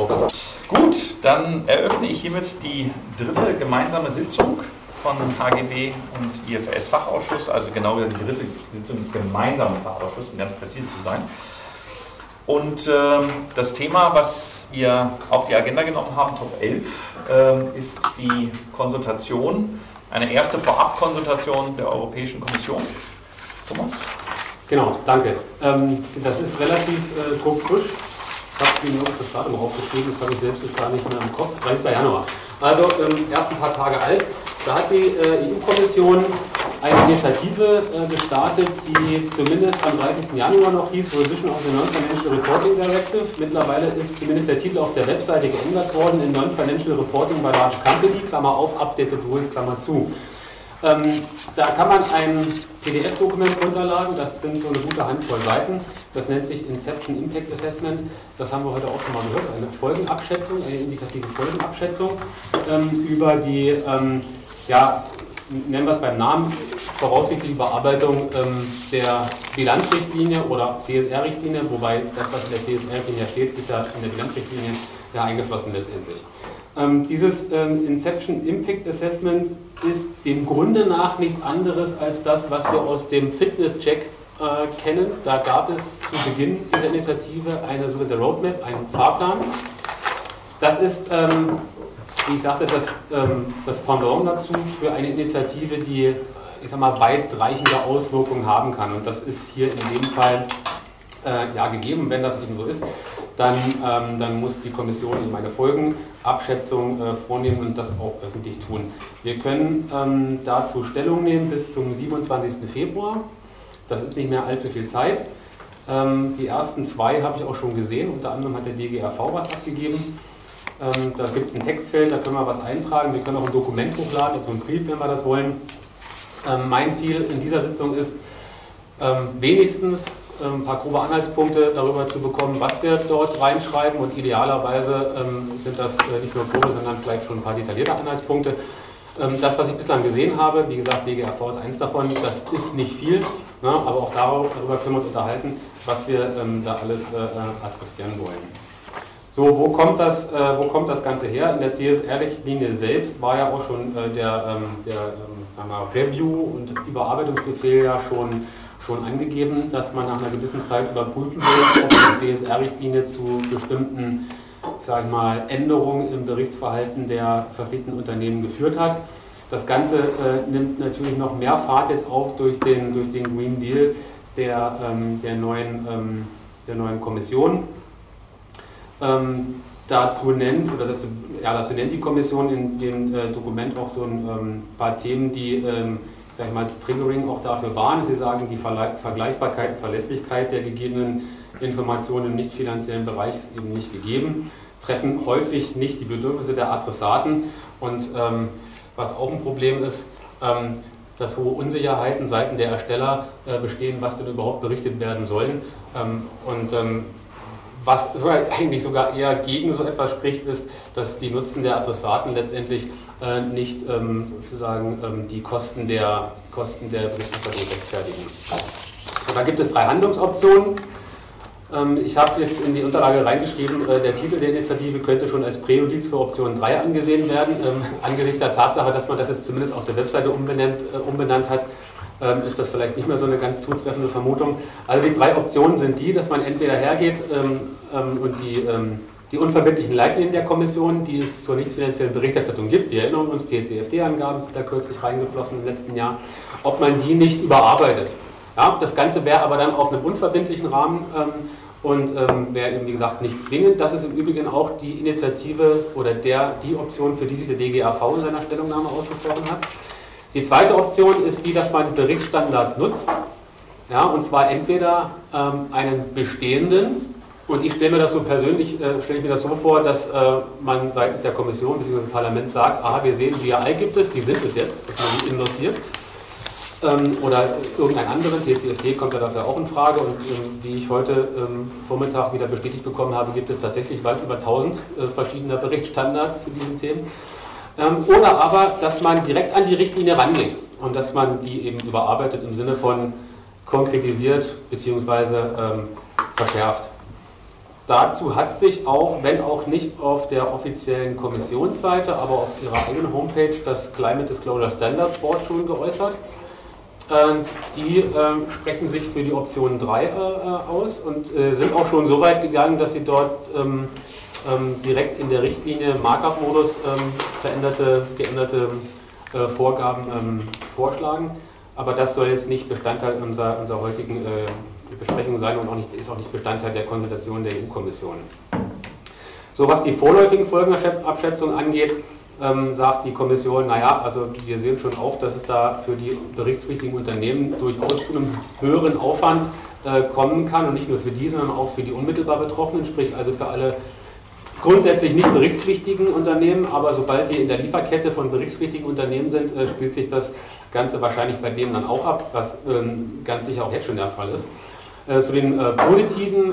auf. Gut, dann eröffne ich hiermit die dritte gemeinsame Sitzung von HGB und IFS-Fachausschuss, also genau die dritte Sitzung des gemeinsamen Fachausschusses, um ganz präzise zu sein. Und das Thema, was wir auf die Agenda genommen haben, Top 11, ist die Konsultation, eine erste Vorabkonsultation der Europäischen Kommission. Thomas? Genau, danke. Das ist relativ druckfrisch. Ich habe mir nur das Datum aufgeschrieben, das habe ich selbst gar nicht mehr im Kopf. 30. Januar. Also erst ein paar Tage alt. Da hat die EU-Kommission eine Initiative gestartet, die zumindest am 30. Januar noch hieß, Revision of the Non-Financial Reporting Directive. Mittlerweile ist zumindest der Titel auf der Webseite geändert worden in Non-Financial Reporting by Large Company, Klammer auf, Updated Rules, Klammer zu. Da kann man ein PDF-Dokument runterladen, das sind so eine gute Handvoll Seiten. Das nennt sich Inception Impact Assessment. Das haben wir heute auch schon mal gehört. Eine Folgenabschätzung, eine indikative Folgenabschätzung über die, nennen wir es beim Namen, voraussichtliche Bearbeitung der Bilanzrichtlinie oder CSR-Richtlinie, wobei das, was in der CSR-Richtlinie steht, ist ja in der Bilanzrichtlinie ja eingeflossen letztendlich. Dieses Inception Impact Assessment ist dem Grunde nach nichts anderes als das, was wir aus dem Fitness-Check kennen. Da gab es zu Beginn dieser Initiative eine sogenannte Roadmap, einen Fahrplan. Das ist, wie ich sagte, das Pendant dazu für eine Initiative, die, ich sag mal, weitreichende Auswirkungen haben kann. Und das ist hier in dem Fall gegeben. Wenn das eben so ist, dann muss die Kommission eben eine Folgenabschätzung vornehmen und das auch öffentlich tun. Wir können dazu Stellung nehmen bis zum 27. Februar. Das ist nicht mehr allzu viel Zeit. Die ersten zwei habe ich auch schon gesehen. Unter anderem hat der DGRV was abgegeben. Da gibt es ein Textfeld, da können wir was eintragen. Wir können auch ein Dokument hochladen, also einen Brief, wenn wir das wollen. Mein Ziel in dieser Sitzung ist, wenigstens ein paar grobe Anhaltspunkte darüber zu bekommen, was wir dort reinschreiben, und idealerweise sind das nicht nur grobe, sondern vielleicht schon ein paar detaillierte Anhaltspunkte. Das, was ich bislang gesehen habe, wie gesagt, DGRV ist eins davon, das ist nicht viel, ne, aber auch darüber können wir uns unterhalten, was wir da alles adressieren wollen. So, wo kommt das Ganze her? In der CSR-Richtlinie selbst war ja auch schon der Review und Überarbeitungsbefehl ja schon angegeben, dass man nach einer gewissen Zeit überprüfen will, ob die CSR-Richtlinie zu bestimmten, sage ich mal, Änderungen im Berichtsverhalten der verpflichteten Unternehmen geführt hat. Das Ganze nimmt natürlich noch mehr Fahrt jetzt auf durch den Green Deal der neuen Kommission. Dazu nennt die Kommission in dem Dokument auch so ein paar Themen, die sag ich mal, Triggering auch dafür waren. Sie sagen, die Vergleichbarkeit und Verlässlichkeit der gegebenen Informationen im nicht finanziellen Bereich ist eben nicht gegeben, treffen häufig nicht die Bedürfnisse der Adressaten, und was auch ein Problem ist, dass hohe Unsicherheiten seitens der Ersteller bestehen, was denn überhaupt berichtet werden sollen, was eigentlich sogar eher gegen so etwas spricht, ist, dass die Nutzen der Adressaten letztendlich nicht sozusagen die Kosten der Berichterstattung rechtfertigen. Und da gibt es 3 Handlungsoptionen. Ich habe jetzt in die Unterlage reingeschrieben, der Titel der Initiative könnte schon als Präjudiz für Option 3 angesehen werden. Angesichts der Tatsache, dass man das jetzt zumindest auf der Webseite umbenannt hat, ist das vielleicht nicht mehr so eine ganz zutreffende Vermutung. Also die 3 Optionen sind die, dass man entweder hergeht und die unverbindlichen Leitlinien der Kommission, die es zur nicht finanziellen Berichterstattung gibt, wir erinnern uns, TCFD-Angaben sind da kürzlich reingeflossen im letzten Jahr, ob man die nicht überarbeitet. Ja, das Ganze wäre aber dann auf einem unverbindlichen Rahmen und wäre eben, wie gesagt, nicht zwingend. Das ist im Übrigen auch die Initiative oder die Option, für die sich der DGAV in seiner Stellungnahme ausgesprochen hat. Die zweite Option ist die, dass man einen Berichtsstandard nutzt, ja, und zwar entweder einen bestehenden, und ich stelle mir das so persönlich, vor, dass man seitens der Kommission bzw. des Parlaments sagt, aha, wir sehen, GRI gibt es, die sind es jetzt, dass man die endossiert, oder irgendein anderer, TCFD kommt ja dafür auch in Frage, und wie ich heute Vormittag wieder bestätigt bekommen habe, gibt es tatsächlich weit über 1000 verschiedener Berichtsstandards zu diesen Themen. Oder aber, dass man direkt an die Richtlinie rangeht und dass man die eben überarbeitet im Sinne von konkretisiert bzw. verschärft. Dazu hat sich auch, wenn auch nicht auf der offiziellen Kommissionsseite, aber auf ihrer eigenen Homepage das Climate Disclosure Standards Board schon geäußert. Die sprechen sich für die Option 3 aus und sind auch schon so weit gegangen, dass sie dort direkt in der Richtlinie Markup-Modus geänderte Vorgaben vorschlagen. Aber das soll jetzt nicht Bestandteil unserer heutigen Besprechung sein und ist auch nicht Bestandteil der Konsultation der EU-Kommission. So, was die vorläufigen Folgenabschätzungen angeht, sagt die Kommission, naja, also wir sehen schon auch, dass es da für die berichtspflichtigen Unternehmen durchaus zu einem höheren Aufwand kommen kann und nicht nur für die, sondern auch für die unmittelbar Betroffenen, sprich also für alle grundsätzlich nicht berichtspflichtigen Unternehmen, aber sobald die in der Lieferkette von berichtspflichtigen Unternehmen sind, spielt sich das Ganze wahrscheinlich bei denen dann auch ab, was ganz sicher auch jetzt schon der Fall ist. Zu den positiven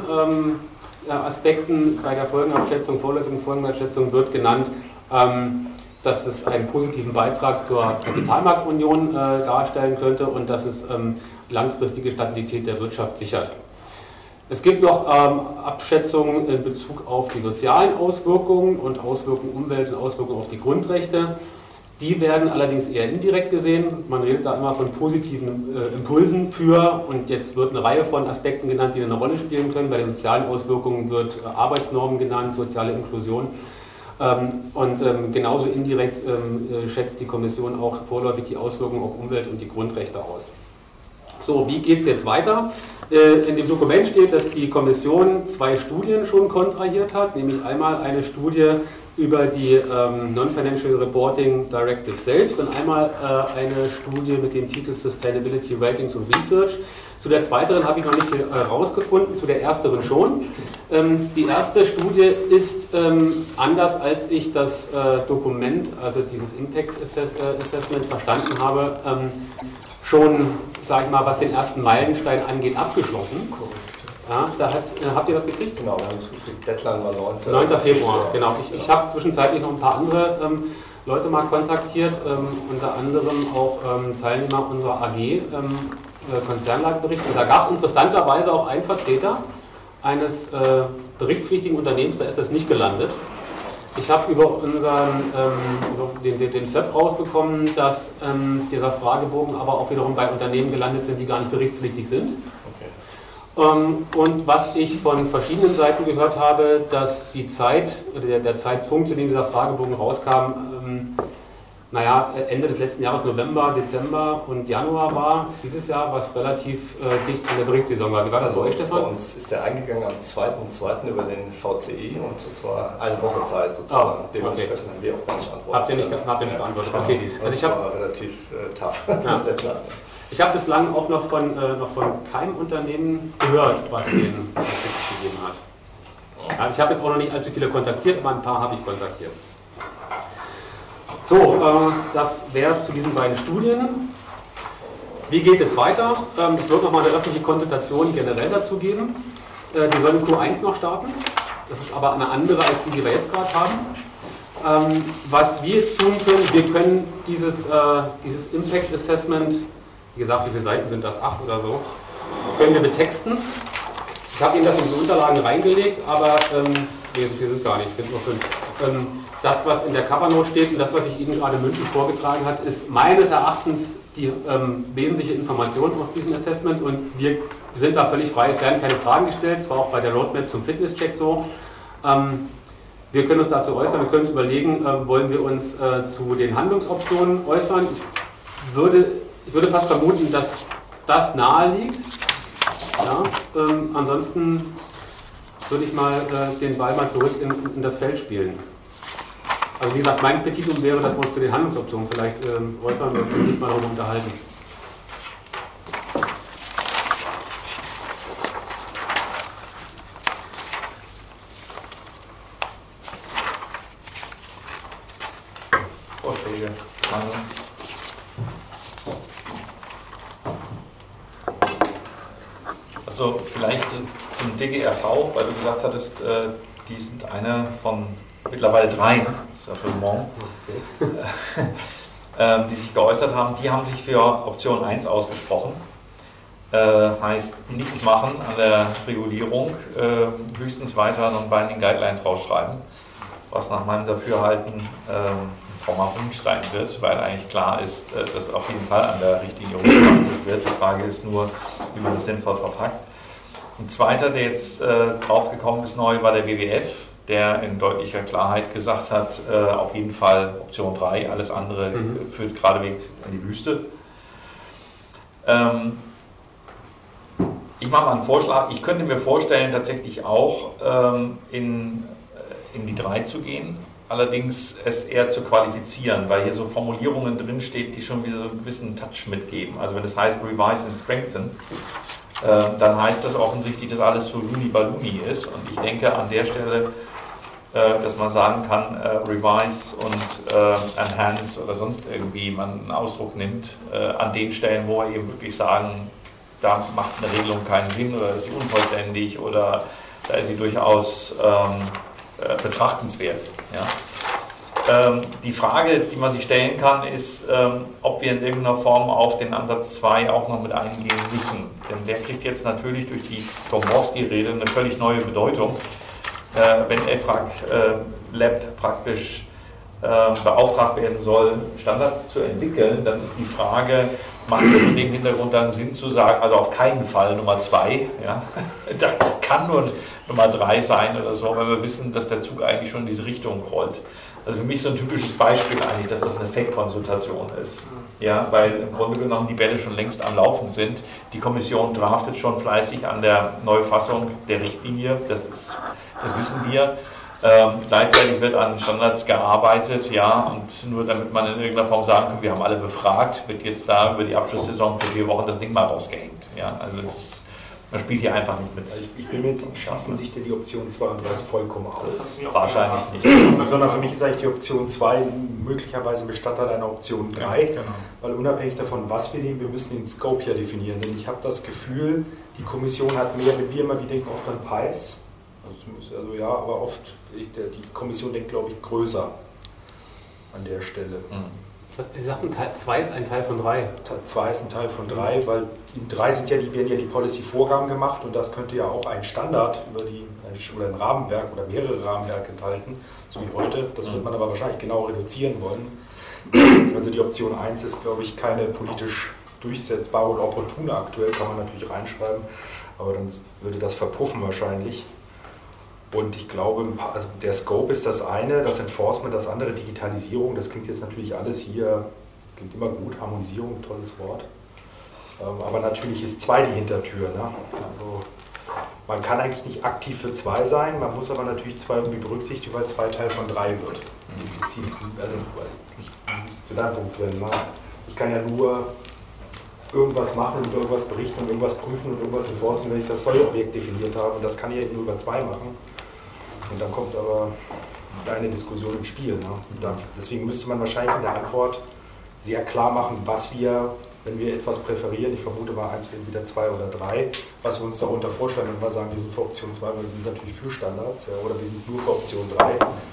Aspekten bei der Folgenabschätzung, vorläufigen Folgenabschätzung wird genannt, dass es einen positiven Beitrag zur Kapitalmarktunion darstellen könnte und dass es langfristige Stabilität der Wirtschaft sichert. Es gibt noch Abschätzungen in Bezug auf die sozialen Auswirkungen und Auswirkungen Umwelt und Auswirkungen auf die Grundrechte. Die werden allerdings eher indirekt gesehen. Man redet da immer von positiven Impulsen für, und jetzt wird eine Reihe von Aspekten genannt, die eine Rolle spielen können. Bei den sozialen Auswirkungen wird Arbeitsnormen genannt, soziale Inklusion. Und genauso indirekt schätzt die Kommission auch vorläufig die Auswirkungen auf Umwelt und die Grundrechte aus. So, wie geht es jetzt weiter? In dem Dokument steht, dass die Kommission 2 Studien schon kontrahiert hat, nämlich einmal eine Studie über die Non-Financial Reporting Directive selbst und einmal eine Studie mit dem Titel Sustainability Ratings und Research. Zu der zweiteren habe ich noch nicht viel herausgefunden, zu der ersteren schon. Die erste Studie ist anders, als ich das Dokument, also dieses Impact Assessment verstanden habe, schon, sage ich mal, was den ersten Meilenstein angeht, abgeschlossen. Ja, habt ihr das gekriegt? Genau, wir haben es gekriegt. Deadline war 9. Februar, genau. Ich habe zwischenzeitlich noch ein paar andere Leute mal kontaktiert, unter anderem auch Teilnehmer unserer AG, Konzernlagebericht. Und da gab es interessanterweise auch einen Vertreter eines berichtspflichtigen Unternehmens, da ist das nicht gelandet. Ich habe über den FEP rausbekommen, dass dieser Fragebogen aber auch wiederum bei Unternehmen gelandet sind, die gar nicht berichtspflichtig sind. Und was ich von verschiedenen Seiten gehört habe, dass die Zeit oder der Zeitpunkt, zu dem dieser Fragebogen rauskam, Ende des letzten Jahres, November, Dezember und Januar war, dieses Jahr, was relativ dicht an der Berichtssaison war. Wie war das bei euch, Stefan? Bei uns ist der eingegangen am 2.2. über den VCI und es war eine Woche Zeit sozusagen. Dementsprechend haben wir auch gar nicht antwortet. Habt ihr nicht beantwortet? Okay. Also ich war relativ tough. Ja. Sehr klar. Ich habe bislang auch noch von keinem Unternehmen gehört, was denen gegeben hat. Also ich habe jetzt auch noch nicht allzu viele kontaktiert, aber ein paar habe ich kontaktiert. So, das wäre es zu diesen beiden Studien. Wie geht es jetzt weiter? Es wird nochmal eine öffentliche Konsultation generell dazu geben. Die soll in Q1 noch starten. Das ist aber eine andere als die wir jetzt gerade haben. Was wir jetzt tun können, wir können dieses Impact Assessment, wie gesagt, wie viele Seiten sind das? 8 oder so, können wir betexten. Ich habe Ihnen das in die Unterlagen reingelegt, aber nee, so viel sind es gar nicht, es sind nur 5. Das, was in der Covernote steht und das, was ich Ihnen gerade mündlich vorgetragen habe, ist meines Erachtens die wesentliche Information aus diesem Assessment und wir sind da völlig frei. Es werden keine Fragen gestellt, das war auch bei der Roadmap zum Fitnesscheck so. Wir können uns dazu äußern, wir können uns überlegen, wollen wir uns zu den Handlungsoptionen äußern. Ich würde fast vermuten, dass das nahe liegt. Ja, ansonsten würde ich mal den Ball mal zurück in das Feld spielen. Also wie gesagt, mein Petitum wäre, dass wir uns zu den Handlungsoptionen vielleicht äußern und uns nicht mal darüber unterhalten. Vorschläge. Also vielleicht zum DGRV, weil du gesagt hattest, die sind eine von mittlerweile 3, das ist ja für morgen, die sich geäußert haben. Die haben sich für Option 1 ausgesprochen. heißt nichts machen an der Regulierung, höchstens weiter Non-Binding Guidelines rausschreiben, was nach meinem Dafürhalten frommer Wunsch sein wird, weil eigentlich klar ist, dass auf jeden Fall an der Richtlinie rumgebastelt wird. Die Frage ist nur, wie man das sinnvoll verpackt. Ein zweiter, der jetzt draufgekommen ist neu, war der WWF, der in deutlicher Klarheit gesagt hat, auf jeden Fall Option 3, alles andere führt geradewegs in die Wüste. Ich mache mal einen Vorschlag. Ich könnte mir vorstellen, tatsächlich auch in die 3 zu gehen, allerdings es eher zu qualifizieren, weil hier so Formulierungen drinstehen, die schon wieder so einen gewissen Touch mitgeben. Also wenn es heißt Revise and Strengthen, dann heißt das offensichtlich, dass alles so Luni-Baluni ist. Und ich denke an der Stelle, dass man sagen kann, Revise und Enhance oder sonst irgendwie man einen Ausdruck nimmt, an den Stellen, wo wir eben wirklich sagen, da macht eine Regelung keinen Sinn oder ist sie unvollständig oder da ist sie durchaus betrachtenswert. Ja. Die Frage, die man sich stellen kann, ist, ob wir in irgendeiner Form auf den Ansatz 2 auch noch mit eingehen müssen. Denn der kriegt jetzt natürlich durch die Dombrowski-Rede eine völlig neue Bedeutung. Wenn EFRAG Lab praktisch beauftragt werden soll, Standards zu entwickeln, dann ist die Frage, macht es in dem Hintergrund dann Sinn zu sagen, also auf keinen Fall Nummer 2, ja? Da kann nur Nummer 3 sein oder so, weil wir wissen, dass der Zug eigentlich schon in diese Richtung rollt. Also für mich so ein typisches Beispiel eigentlich, dass das eine Fake-Konsultation ist. Ja, weil im Grunde genommen die Bälle schon längst am Laufen sind. Die Kommission draftet schon fleißig an der Neufassung der Richtlinie, das wissen wir. Gleichzeitig wird an Standards gearbeitet, ja, und nur damit man in irgendeiner Form sagen kann, wir haben alle befragt, wird jetzt da über die Abschlusssaison für 4 Wochen das Ding mal rausgehängt. Ja, also man spielt hier einfach nicht mit. Ich bin mir jetzt nicht, schließen sich denn die Option 2 und 3 vollkommen aus? Wahrscheinlich nicht. Sondern für mich ist eigentlich die Option 2 möglicherweise ein Bestandteil einer Option 3, genau. Weil unabhängig davon, was wir nehmen, wir müssen den Scope ja definieren. Denn ich habe das Gefühl, die Kommission hat mehr, wenn wir immer wie denken, oft an PIEs. Also ja, aber oft, die Kommission denkt, glaube ich, größer an der Stelle. Sie sagten, 2 ist ein Teil von 3. 2 ist ein Teil von 3, weil in 3 werden ja die Policy-Vorgaben gemacht und das könnte ja auch ein Standard oder ein Rahmenwerk oder mehrere Rahmenwerke enthalten, so wie heute. Das wird man aber wahrscheinlich genau reduzieren wollen. Also die Option 1 ist, glaube ich, keine politisch durchsetzbare oder opportune aktuell, kann man natürlich reinschreiben, aber dann würde das verpuffen wahrscheinlich. Und ich glaube, also der Scope ist das eine, das Enforcement das andere, Digitalisierung, das klingt jetzt natürlich alles hier, klingt immer gut, Harmonisierung, tolles Wort. Aber natürlich ist 2 die Hintertür. Ne? Also man kann eigentlich nicht aktiv für 2 sein, man muss aber natürlich 2 irgendwie berücksichtigen, weil 2 Teil von 3 wird. Also, zu deinem Punkt, Sven, ich kann ja nur irgendwas machen und irgendwas berichten und irgendwas prüfen und irgendwas enforcen, wenn ich das Sollobjekt definiert habe. Und das kann ich ja nur über 2 machen. Und dann kommt aber eine Diskussion ins Spiel. Ne? Deswegen müsste man wahrscheinlich in der Antwort sehr klar machen, was wir, wenn wir etwas präferieren, ich vermute mal 1 wäre wieder 2 oder 3, was wir uns darunter vorstellen, wenn wir sagen, wir sind für Option 2, weil wir sind natürlich für Standards, ja, oder wir sind nur für Option 3,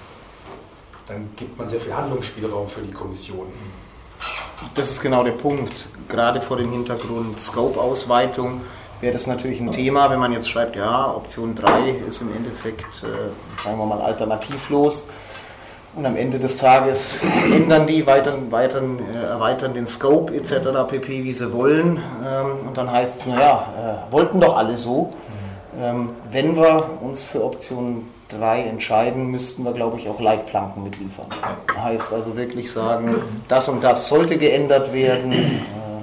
dann gibt man sehr viel Handlungsspielraum für die Kommission. Das ist genau der Punkt. Gerade vor dem Hintergrund Scope-Ausweitung wäre das natürlich ein Thema, wenn man jetzt schreibt, ja, Option 3 ist im Endeffekt, sagen wir mal, alternativlos. Und am Ende des Tages ändern die, erweitern den Scope etc. pp, wie sie wollen. Und dann heißt es, naja, wollten doch alle so. Wenn wir uns für Option 3 entscheiden, müssten wir, glaube ich, auch Leitplanken mitliefern. Das heißt also wirklich sagen, das und das sollte geändert werden.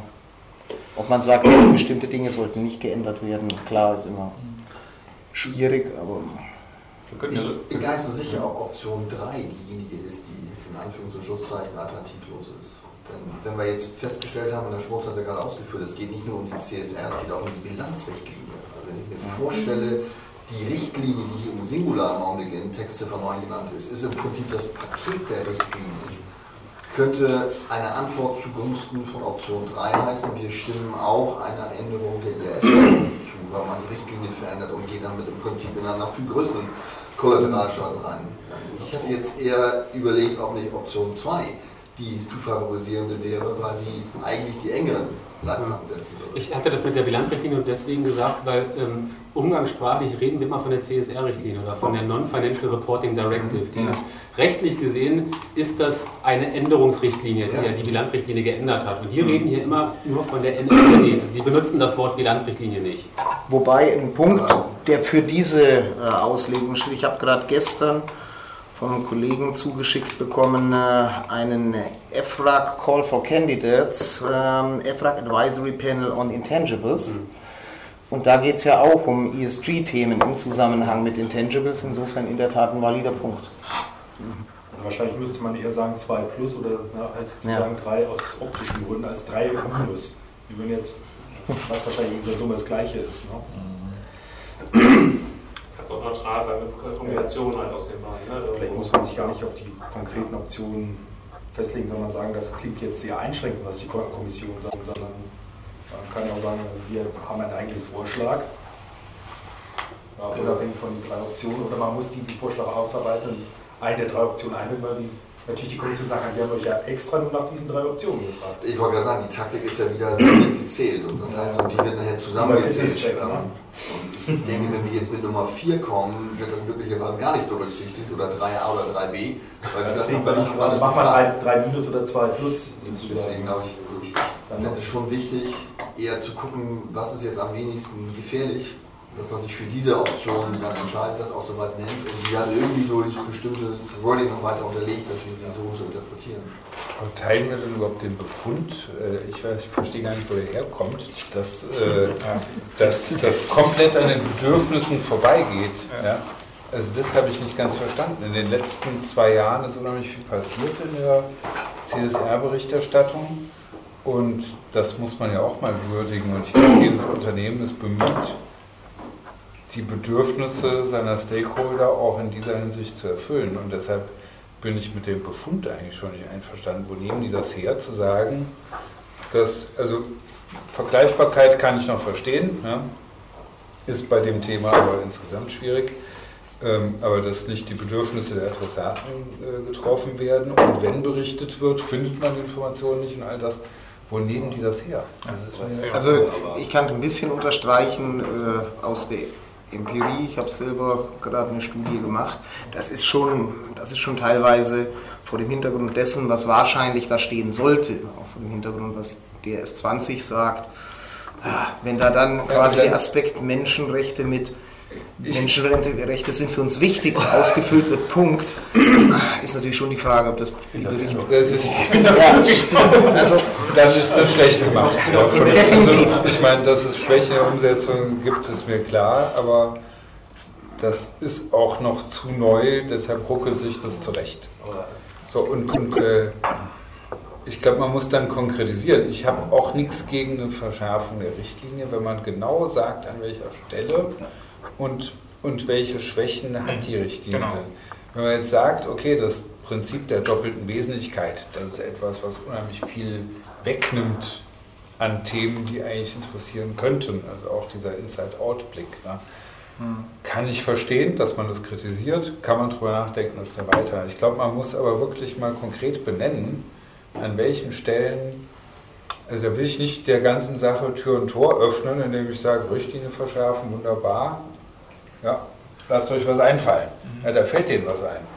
Ob man sagt, bestimmte Dinge sollten nicht geändert werden, klar, ist immer schwierig, aber... Ich bin gar nicht so sicher, ob Option 3 diejenige ist, die in Anführungs- und Schlusszeichen alternativlos ist. Denn wenn wir jetzt festgestellt haben, und der Schmutz hat ja gerade ausgeführt, es geht nicht nur um die CSR, es geht auch um die Bilanzrichtlinie. Also wenn ich mir vorstelle, die Richtlinie, die hier im Singular im Augenblick in Textziffer 9 genannt ist im Prinzip das Paket der Richtlinie. Könnte eine Antwort zugunsten von Option 3 heißen, wir stimmen auch einer Änderung der IAS zu, weil man die Richtlinie verändert und geht damit im Prinzip in einen noch viel größeren Kollateralschaden rein. Ich hätte jetzt eher überlegt, ob nicht Option 2 die zu favorisierende wäre, weil sie eigentlich die engeren Leitplanken setzen würde. Ich hatte das mit der Bilanzrichtlinie und deswegen gesagt, weil umgangssprachlich reden wir immer von der CSR-Richtlinie oder von der Non-Financial Reporting Directive. Die ist, rechtlich gesehen ist das eine Änderungsrichtlinie, die ja die Bilanzrichtlinie geändert hat. Und die reden hier immer nur von der NFRD. Also die benutzen das Wort Bilanzrichtlinie nicht. Wobei ein Punkt, der für diese Auslegung steht, ich habe gerade gestern von einem Kollegen zugeschickt bekommen, einen EFRAG Call for Candidates, EFRAG Advisory Panel on Intangibles. Und da geht es ja auch um ESG-Themen im Zusammenhang mit Intangibles, insofern in der Tat ein valider Punkt. Also wahrscheinlich müsste man eher sagen 2 plus oder als zu sagen 3 aus optischen Gründen, als 3 minus. Wir würden jetzt, was wahrscheinlich in der Summe das Gleiche ist. Ne? Auch neutral sein, eine Kombination halt aus den beiden. Ne? Vielleicht muss man sich gar nicht auf die konkreten Optionen festlegen, sondern sagen, das klingt jetzt sehr einschränkend, was die Kommission sagt, sondern man kann ja auch sagen, wir haben einen eigenen Vorschlag, unabhängig von den 3 Optionen, oder man muss diesen Vorschlag ausarbeiten und eine der 3 Optionen einbinden, weil natürlich die Kommission sagt, wir haben euch ja extra nur nach diesen 3 Optionen gefragt. Ich wollte gerade sagen, die Taktik ist ja wieder gezählt und das heißt, und die wird nachher zusammengezählt. Und ich denke, wenn wir jetzt mit Nummer 4 kommen, wird das möglicherweise gar nicht berücksichtigt oder 3a oder 3b. Weil deswegen machen wir 3 minus oder 2 plus. Deswegen glaube ich fände es schon wichtig, eher zu gucken, was ist jetzt am wenigsten gefährlich, dass man sich für diese Option dann entscheidet, das auch soweit nennt und sie dann irgendwie durch bestimmtes Wording noch weiter unterlegt, dass wir sie so zu interpretieren. Und teilen wir denn überhaupt den Befund? Ich verstehe gar nicht, wo der herkommt, dass das komplett an den Bedürfnissen vorbeigeht. Ja? Also das habe ich nicht ganz verstanden. In den letzten 2 Jahren ist unheimlich viel passiert in der CSR-Berichterstattung und das muss man ja auch mal würdigen. Und ich glaube, jedes Unternehmen ist bemüht, die Bedürfnisse seiner Stakeholder auch in dieser Hinsicht zu erfüllen. Und deshalb bin ich mit dem Befund eigentlich schon nicht einverstanden. Wo nehmen die das her, zu sagen, dass, also Vergleichbarkeit kann ich noch verstehen, ja, ist bei dem Thema aber insgesamt schwierig, aber dass nicht die Bedürfnisse der Adressaten getroffen werden und wenn berichtet wird, findet man die Informationen nicht und all das. Wo nehmen die das her? Also ich kann es ein bisschen unterstreichen aus der Empirie, ich habe selber gerade eine Studie gemacht, das ist schon teilweise vor dem Hintergrund dessen, was wahrscheinlich da stehen sollte, auch vor dem Hintergrund, was der S20 sagt, wenn da dann quasi der Aspekt Menschenrechte mit Menschenrechte sind für uns wichtig und ausgefüllt wird, Punkt, ist natürlich schon die Frage, ob das die Berichts... Also, dann ist das schlecht gemacht. Ja, also, ich meine, dass es Schwäche in der Umsetzung gibt, ist mir klar, aber das ist auch noch zu neu, deshalb ruckelt sich das zurecht. So, und ich glaube, man muss dann konkretisieren. Ich habe auch nichts gegen eine Verschärfung der Richtlinie, wenn man genau sagt, an welcher Stelle und welche Schwächen hat die Richtlinie. Genau. Wenn man jetzt sagt, okay, das Prinzip der doppelten Wesentlichkeit, das ist etwas, was unheimlich viel wegnimmt an Themen, die eigentlich interessieren könnten, also auch dieser Inside-Out-Blick. Ne? Kann ich verstehen, dass man das kritisiert, kann man drüber nachdenken, dass der weiter. Ich glaube, man muss aber wirklich mal konkret benennen, an welchen Stellen, also da will ich nicht der ganzen Sache Tür und Tor öffnen, indem ich sage, Richtlinie verschärfen, wunderbar, ja, lasst euch was einfallen. Ja, da fällt denen was ein.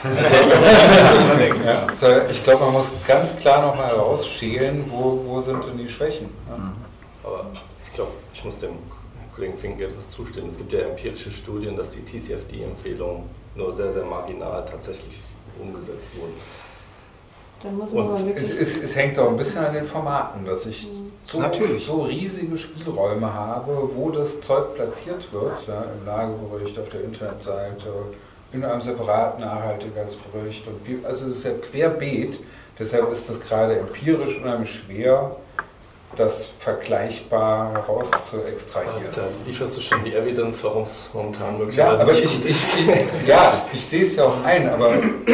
Also, ich glaube, man muss ganz klar nochmal herausschälen, wo sind denn die Schwächen. Ja. Aber ich glaube, ich muss dem Kollegen Fink etwas zustimmen. Es gibt ja empirische Studien, dass die TCFD-Empfehlungen nur sehr, sehr marginal tatsächlich umgesetzt wurden. Dann muss man mal wirklich es hängt auch ein bisschen an den Formaten, dass ich so riesige Spielräume habe, wo das Zeug platziert wird, ja, im Lagebericht, auf der Internetseite, in einem separaten Nachhaltigkeitsbericht. Also es ist ja querbeet, deshalb ist das gerade empirisch unheimlich schwer, das vergleichbar heraus zu extrahieren. Da lieferst du schon die Evidence, warum es momentan möglicherweise aber ich sehe es ja auch ein, aber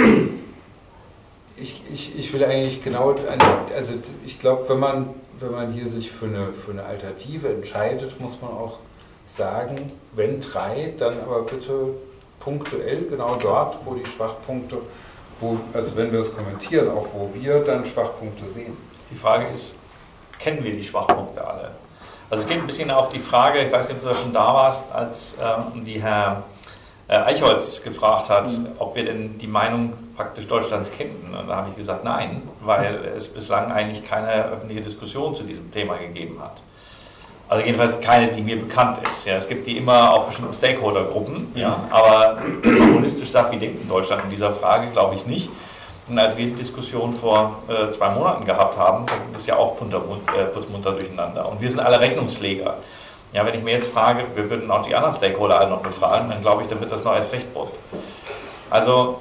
ich will eigentlich genau, also ich glaube, wenn man hier sich für eine Alternative entscheidet, muss man auch sagen, wenn 3, dann aber bitte punktuell genau dort, wo die Schwachpunkte, also wenn wir es kommentieren, auch wo wir dann Schwachpunkte sehen. Die Frage ist, kennen wir die Schwachpunkte alle. Also es geht ein bisschen auf die Frage, ich weiß nicht, ob du da schon da warst, als die Herr Eichholz gefragt hat, ob wir denn die Meinung praktisch Deutschlands kennen. Und da habe ich gesagt, nein, weil es bislang eigentlich keine öffentliche Diskussion zu diesem Thema gegeben hat. Also jedenfalls keine, die mir bekannt ist. Ja, es gibt die immer auf bestimmten Stakeholder-Gruppen, ja, aber holistisch sagt, wie denkt Deutschland in dieser Frage, glaube ich nicht. Und als wir die Diskussion vor 2 Monaten gehabt haben, dann ging es ja auch putzmunter durcheinander. Und wir sind alle Rechnungsleger. Ja, wenn ich mir jetzt frage, wir würden auch die anderen Stakeholder alle noch befragen, dann glaube ich, dann wird das noch als recht bunt. Also,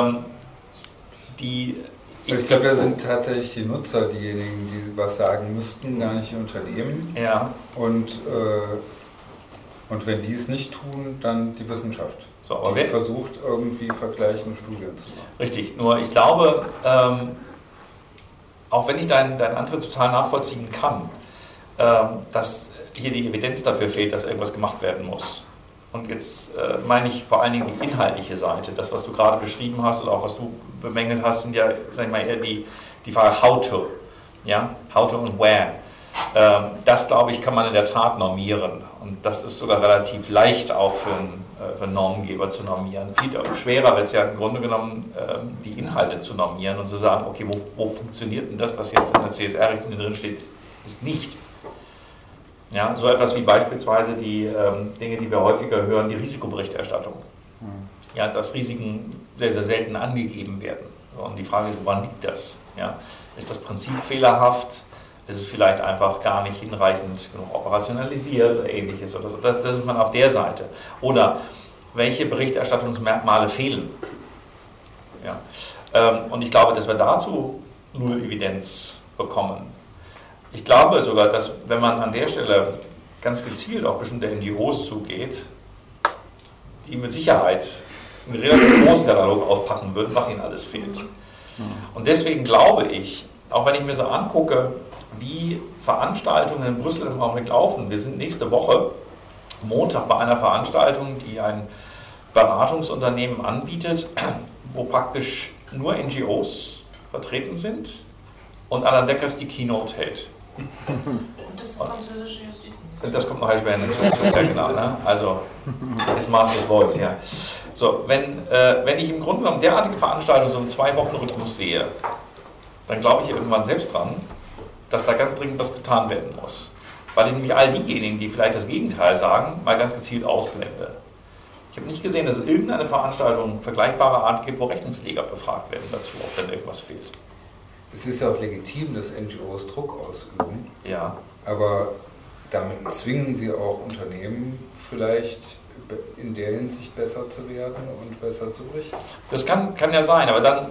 ich glaube, da sind tatsächlich die Nutzer diejenigen, die was sagen müssten, gar nicht die Unternehmen. Ja. Und wenn die es nicht tun, dann die Wissenschaft. So, aber die versucht irgendwie vergleichende Studien zu machen. Richtig, nur ich glaube, auch wenn ich deinen Antritt total nachvollziehen kann, dass hier die Evidenz dafür fehlt, dass irgendwas gemacht werden muss. Und jetzt meine ich vor allen Dingen die inhaltliche Seite. Das, was du gerade beschrieben hast oder auch was du bemängelt hast, sind ja, sag ich mal, eher die Frage how to. Ja? How to und where. Das, glaube ich, kann man in der Tat normieren. Und das ist sogar relativ leicht auch für einen Normengeber zu normieren. Viel schwerer wird es ja im Grunde genommen, die Inhalte zu normieren und zu sagen, okay, wo funktioniert denn das, was jetzt in der CSR-Richtlinie drin steht, ist nicht. Ja, so etwas wie beispielsweise die Dinge, die wir häufiger hören, die Risikoberichterstattung. Ja, dass Risiken sehr, sehr selten angegeben werden. Und die Frage ist, woran liegt das? Ja, ist das Prinzip fehlerhaft? Ist es vielleicht einfach gar nicht hinreichend genug operationalisiert oder ähnliches? Oder so. Das ist man auf der Seite. Oder welche Berichterstattungsmerkmale fehlen? Ja. Und ich glaube, dass wir dazu null Evidenz bekommen. Ich glaube sogar, dass wenn man an der Stelle ganz gezielt auf bestimmte NGOs zugeht, die mit Sicherheit einen relativ großen Katalog auspacken würden, was ihnen alles fehlt. Und deswegen glaube ich, auch wenn ich mir so angucke, wie Veranstaltungen in Brüssel im Augenblick laufen, wir sind nächste Woche Montag bei einer Veranstaltung, die ein Beratungsunternehmen anbietet, wo praktisch nur NGOs vertreten sind und Alain Deckers die Keynote hält. Und das französische Justiz. Das kommt noch später hinzu. Ja, genau, ne? Also, das Master of Voice, ja. So, wenn ich im Grunde genommen derartige Veranstaltungen so im 2-Wochen-Rhythmus sehe, dann glaube ich irgendwann selbst dran, dass da ganz dringend was getan werden muss. Weil ich nämlich all diejenigen, die vielleicht das Gegenteil sagen, mal ganz gezielt ausblende. Ich habe nicht gesehen, dass es irgendeine Veranstaltung vergleichbarer Art gibt, wo Rechnungsleger befragt werden dazu, ob denn irgendwas fehlt. Es ist ja auch legitim, dass NGOs Druck ausüben, ja. Aber damit zwingen sie auch Unternehmen vielleicht in der Hinsicht besser zu werden und besser zu berichten. Das kann ja sein, aber dann,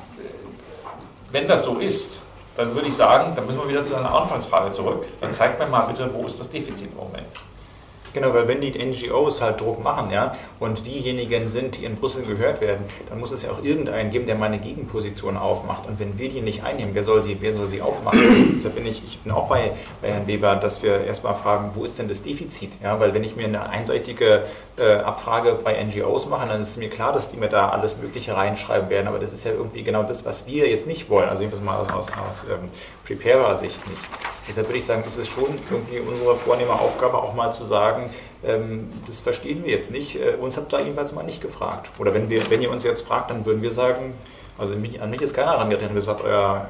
wenn das so ist, dann würde ich sagen, dann müssen wir wieder zu einer Anfangsfrage zurück. Dann zeigt mir mal bitte, wo ist das Defizit im Moment? Genau, weil wenn die NGOs halt Druck machen, ja, und diejenigen sind, die in Brüssel gehört werden, dann muss es ja auch irgendeinen geben, der mal eine Gegenposition aufmacht. Und wenn wir die nicht einnehmen, wer soll sie aufmachen? Deshalb bin ich bin auch bei Herrn Weber, dass wir erstmal fragen, wo ist denn das Defizit? Ja, weil wenn ich mir eine einseitige Abfrage bei NGOs mache, dann ist mir klar, dass die mir da alles Mögliche reinschreiben werden, aber das ist ja irgendwie genau das, was wir jetzt nicht wollen, also jedenfalls mal aus Preparer-Sicht nicht. Deshalb würde ich sagen, ist es schon irgendwie unsere vornehme Aufgabe, auch mal zu sagen, das verstehen wir jetzt nicht, uns habt ihr jedenfalls mal nicht gefragt. Oder wenn ihr uns jetzt fragt, dann würden wir sagen, also an mich ist keiner herangetreten und gesagt, euer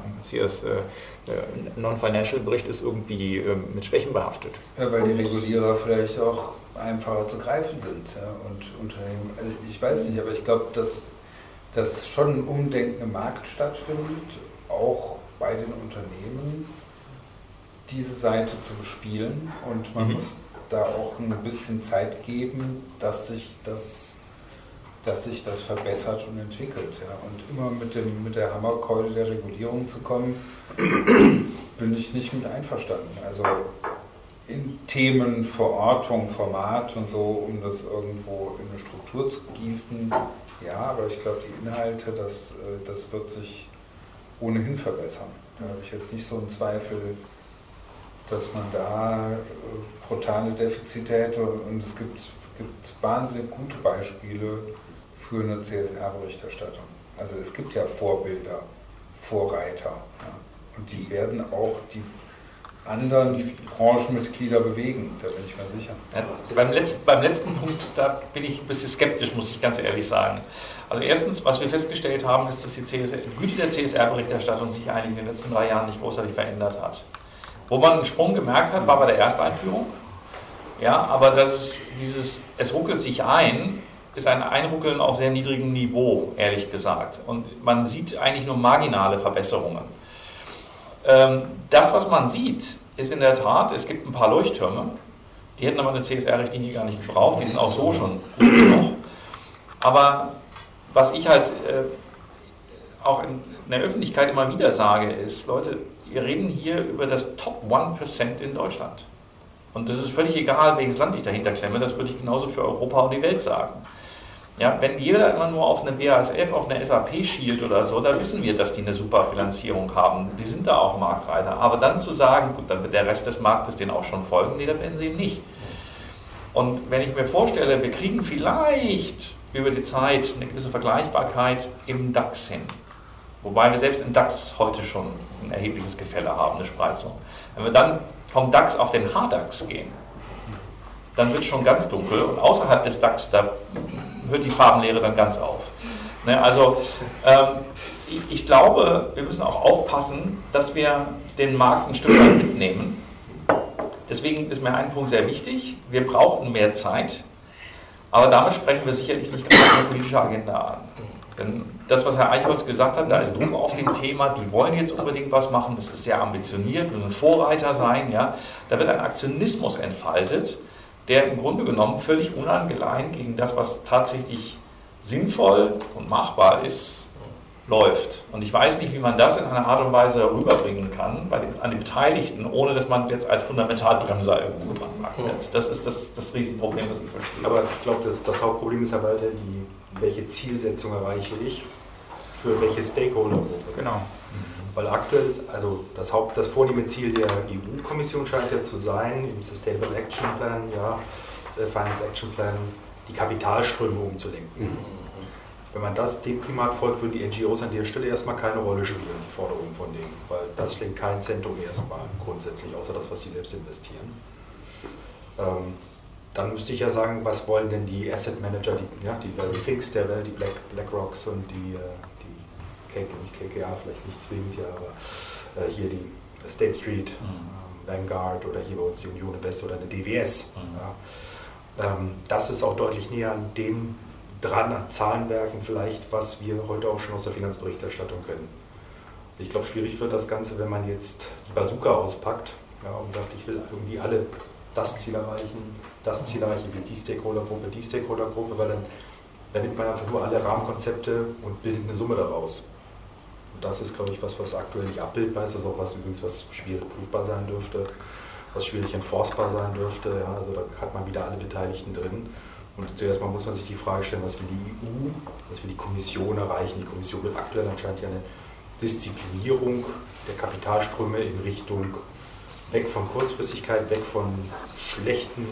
Non-Financial-Bericht ist irgendwie mit Schwächen behaftet. Ja, weil die Regulierer vielleicht auch einfacher zu greifen sind. Ja, und Unternehmen, also ich weiß nicht, aber ich glaube, dass schon ein Umdenken im Markt stattfindet, auch bei den Unternehmen, diese Seite zu bespielen, und man muss da auch ein bisschen Zeit geben, dass sich das verbessert und entwickelt. Ja. Und immer mit der Hammerkeule der Regulierung zu kommen, bin ich nicht mit einverstanden. Also in Themen, Verortung, Format und so, um das irgendwo in eine Struktur zu gießen, ja, aber ich glaube, die Inhalte, das wird sich ohnehin verbessern. Da habe ich jetzt nicht so einen Zweifel, dass man da brutale Defizite hätte, und es gibt wahnsinnig gute Beispiele für eine CSR-Berichterstattung. Also es gibt ja Vorbilder, Vorreiter, ja, und die werden auch, anderen Branchenmitglieder bewegen, da bin ich mir sicher. Ja, beim letzten Punkt, da bin ich ein bisschen skeptisch, muss ich ganz ehrlich sagen. Also erstens, was wir festgestellt haben, ist, dass die Güte der CSR-Berichterstattung sich eigentlich in den letzten 3 Jahren nicht großartig verändert hat. Wo man einen Sprung gemerkt hat, war bei der Ersteinführung. Ja, aber es ruckelt sich ein, ist ein Einruckeln auf sehr niedrigem Niveau, ehrlich gesagt. Und man sieht eigentlich nur marginale Verbesserungen. Das, was man sieht, ist in der Tat, es gibt ein paar Leuchttürme, die hätten aber eine CSR-Richtlinie gar nicht gebraucht, die sind auch so schon gut genug. Aber was ich halt auch in der Öffentlichkeit immer wieder sage, ist, Leute, wir reden hier über das Top 1% in Deutschland. Und das ist völlig egal, welches Land ich dahinter klemme, das würde ich genauso für Europa und die Welt sagen. Ja, wenn jeder immer nur auf eine BASF, auf eine SAP schielt oder so, da wissen wir, dass die eine super Bilanzierung haben. Die sind da auch Marktreiter. Aber dann zu sagen, gut, dann wird der Rest des Marktes denen auch schon folgen, nee, da werden sie eben nicht. Und wenn ich mir vorstelle, wir kriegen vielleicht über die Zeit eine gewisse Vergleichbarkeit im DAX hin. Wobei wir selbst im DAX heute schon ein erhebliches Gefälle haben, eine Spreizung. Wenn wir dann vom DAX auf den HDAX gehen, dann wird es schon ganz dunkel und außerhalb des DAX, da hört die Farbenlehre dann ganz auf. Ne, also ich glaube, wir müssen auch aufpassen, dass wir den Markt ein Stück weit mitnehmen. Deswegen ist mir ein Punkt sehr wichtig, wir brauchen mehr Zeit, aber damit sprechen wir sicherlich nicht gerade eine politische Agenda an. Denn das, was Herr Eichholz gesagt hat, da ist Druck auf dem Thema, die wollen jetzt unbedingt was machen, das ist sehr ambitioniert, wir müssen Vorreiter sein, ja. Da wird ein Aktionismus entfaltet, der im Grunde genommen völlig unangeleint gegen das, was tatsächlich sinnvoll und machbar ist, läuft. Und ich weiß nicht, wie man das in einer Art und Weise rüberbringen kann an die Beteiligten, ohne dass man jetzt als Fundamentalbremser irgendwo dran wird. Das ist das Riesenproblem, das ich verstehe. Aber ich glaube, das Hauptproblem ist ja weiter welche Zielsetzung erreiche ich für welche Stakeholder-Gruppe. Genau. Weil aktuell ist, also das vornehme Ziel der EU-Kommission scheint ja zu sein, im Sustainable Action Plan, Finance Action Plan, die Kapitalströme umzulenken. Wenn man dem Primat folgt, würden die NGOs an der Stelle erstmal keine Rolle spielen, die Forderungen von denen, weil das schlägt kein Zentrum erstmal grundsätzlich, außer das, was sie selbst investieren. Dann müsste ich ja sagen, was wollen denn die Asset Manager, die Larry Finks der Welt, die BlackRocks und die KKR, vielleicht nicht zwingend, aber hier die State Street, Vanguard oder hier bei uns die Union Invest oder eine DWS. Das ist auch deutlich näher an dem dran, an Zahlenwerken vielleicht, was wir heute auch schon aus der Finanzberichterstattung kennen. Ich glaube, schwierig wird das Ganze, wenn man jetzt die Bazooka auspackt und sagt, ich will irgendwie alle das Ziel erreichen wie die Stakeholder-Gruppe, weil dann nimmt man einfach nur alle Rahmenkonzepte und bildet eine Summe daraus. Und das ist, glaube ich, was aktuell nicht abbildbar ist. Das ist auch was schwierig prüfbar sein dürfte, was schwierig enforcebar sein dürfte. Ja, also da hat man wieder alle Beteiligten drin. Und zuerst mal muss man sich die Frage stellen, was will die EU, was will die Kommission erreichen. Die Kommission will aktuell anscheinend ja eine Disziplinierung der Kapitalströme in Richtung weg von Kurzfristigkeit, weg von schlechten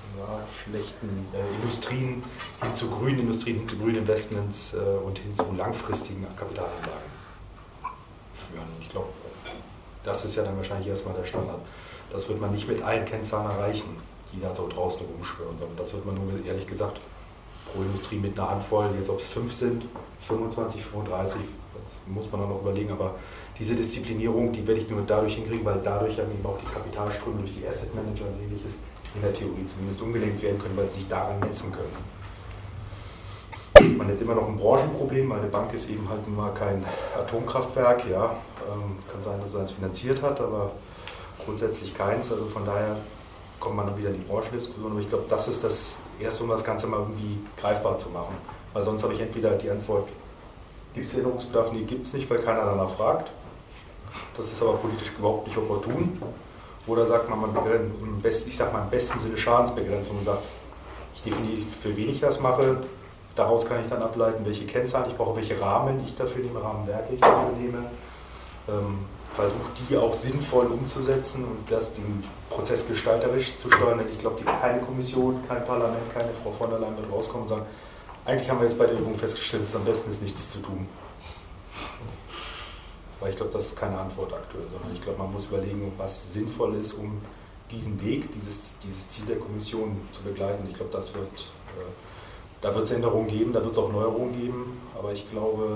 Industrien hin zu grünen Industrien, hin zu grünen Investments und hin zu langfristigen Kapitalanlagen führen. Ich glaube, das ist ja dann wahrscheinlich erstmal der Standard. Das wird man nicht mit allen Kennzahlen erreichen, die da so draußen rumschwören, sondern das wird man nur, ehrlich gesagt, pro Industrie mit einer Handvoll, jetzt ob es 5 sind, 25, 35, das muss man dann noch überlegen, aber diese Disziplinierung, die werde ich nur dadurch hinkriegen, weil dadurch eben auch die Kapitalströme durch die Asset Manager und ähnliches in der Theorie zumindest umgelenkt werden können, weil sie sich daran messen können. Man hat immer noch ein Branchenproblem, eine Bank ist eben halt nur kein Atomkraftwerk, kann sein, dass es eins finanziert hat, aber grundsätzlich keins, also von daher kommt man dann wieder in die Branchendiskussion, aber ich glaube, das ist das Erste, um das Ganze mal irgendwie greifbar zu machen, weil sonst habe ich entweder die Antwort, gibt es Änderungsbedarf? Nee, gibt es nicht, weil keiner danach fragt. Das ist aber politisch überhaupt nicht opportun. Oder sagt man im besten Sinne Schadensbegrenzung und sagt, ich definiere, für wen ich das mache, daraus kann ich dann ableiten, welche Kennzahlen ich brauche, welche Rahmen ich dafür nehme, Rahmenwerke ich dafür nehme, versuche die auch sinnvoll umzusetzen und das den Prozess gestalterisch zu steuern, denn ich glaube, keine Kommission, kein Parlament, keine Frau von der Leyen wird rauskommen und sagen, eigentlich haben wir jetzt bei der Übung festgestellt, dass es am besten ist, nichts zu tun. Weil ich glaube, das ist keine Antwort aktuell, sondern ich glaube, man muss überlegen, was sinnvoll ist, um diesen Weg, dieses Ziel der Kommission zu begleiten. Ich glaube, da wird es Änderungen geben, da wird es auch Neuerungen geben, aber ich glaube,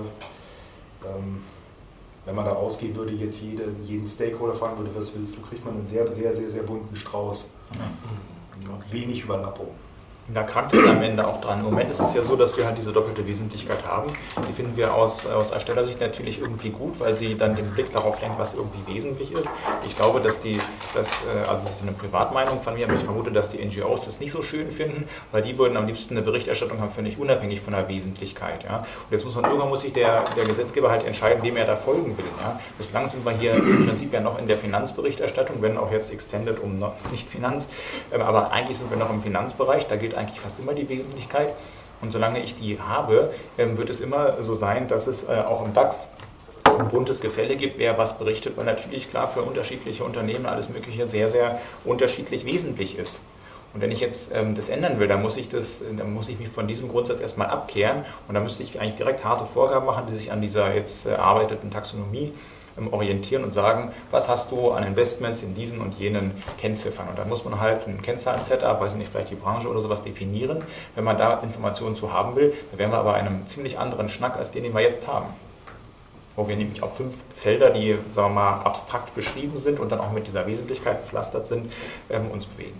wenn man da rausgehen würde, jetzt jeden Stakeholder fragen würde, was willst du, kriegt man einen sehr, sehr, sehr, sehr bunten Strauß. Wenig Überlappung. Da krankt es am Ende auch dran. Im Moment ist es ja so, dass wir halt diese doppelte Wesentlichkeit haben. Die finden wir aus Erstellersicht natürlich irgendwie gut, weil sie dann den Blick darauf lenkt, was irgendwie wesentlich ist. Ich glaube, also das ist eine Privatmeinung von mir, aber ich vermute, dass die NGOs das nicht so schön finden, weil die würden am liebsten eine Berichterstattung haben, völlig unabhängig von der Wesentlichkeit. Ja. Und jetzt muss sich der Gesetzgeber halt entscheiden, wem er da folgen will. Ja. Bislang sind wir hier im Prinzip ja noch in der Finanzberichterstattung, wenn auch jetzt extended um nicht Finanz, aber eigentlich sind wir noch im Finanzbereich, da gilt eigentlich fast immer die Wesentlichkeit. Und solange ich die habe, wird es immer so sein, dass es auch im DAX ein buntes Gefälle gibt, wer was berichtet, weil natürlich klar für unterschiedliche Unternehmen alles Mögliche sehr, sehr unterschiedlich wesentlich ist. Und wenn ich jetzt das ändern will, dann muss ich mich von diesem Grundsatz erstmal abkehren und dann müsste ich eigentlich direkt harte Vorgaben machen, die sich an dieser jetzt erarbeiteten Taxonomie orientieren und sagen, was hast du an Investments in diesen und jenen Kennziffern. Und da muss man halt ein Kennzahlen-Setup, weiß ich nicht, vielleicht die Branche oder sowas definieren. Wenn man da Informationen zu haben will, dann wären wir aber einem ziemlich anderen Schnack als den wir jetzt haben. Wo wir nämlich auf 5 Felder, die, sagen wir mal, abstrakt beschrieben sind und dann auch mit dieser Wesentlichkeit gepflastert sind, uns bewegen.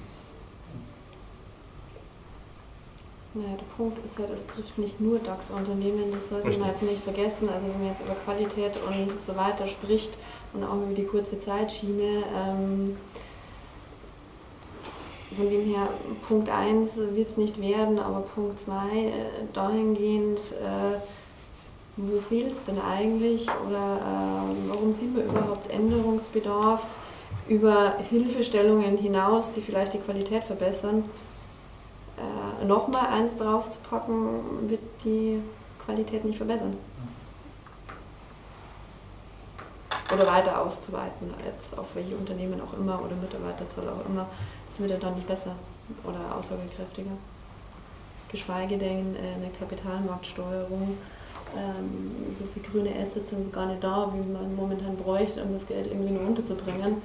Naja, der Punkt ist ja, das trifft nicht nur DAX-Unternehmen, das sollte man jetzt nicht vergessen. Also wenn man jetzt über Qualität und so weiter spricht und auch über die kurze Zeitschiene, von dem her Punkt 1 wird es nicht werden, aber Punkt 2 dahingehend, wo fehlt es denn eigentlich oder warum sieht man überhaupt Änderungsbedarf über Hilfestellungen hinaus, die vielleicht die Qualität verbessern? Nochmal eins drauf zu packen, wird die Qualität nicht verbessern. Oder weiter auszuweiten, jetzt auf welche Unternehmen auch immer oder Mitarbeiterzahl auch immer, das wird ja dann nicht besser oder aussagekräftiger. Geschweige denn eine Kapitalmarktsteuerung, so viele grüne Assets sind gar nicht da, wie man momentan bräuchte, um das Geld irgendwie nur unterzubringen.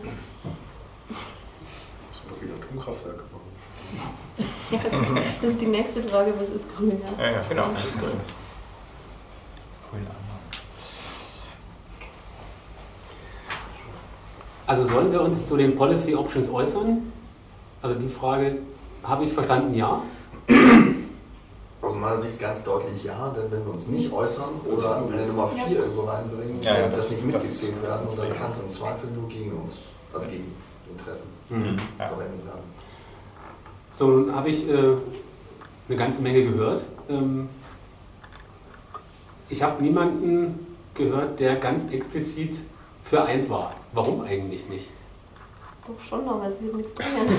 Es wird wieder Atomkraftwerke bauen. Ja, das ist die nächste Frage, was ist grün? Ja, genau, das ist grün. Also sollen wir uns zu den Policy Options äußern? Also die Frage habe ich verstanden, ja. Aus meiner Sicht ganz deutlich ja, denn wenn wir uns nicht äußern oder eine Nummer 4 irgendwo reinbringen, wird das nicht mitgezählt werden und dann kann es im Zweifel nur gegen uns, also gegen Interessen verwendet werden. So, nun habe ich eine ganze Menge gehört. Ich habe niemanden gehört, der ganz explizit für eins war. Warum eigentlich nicht? Doch schon noch, es wird nichts bringen.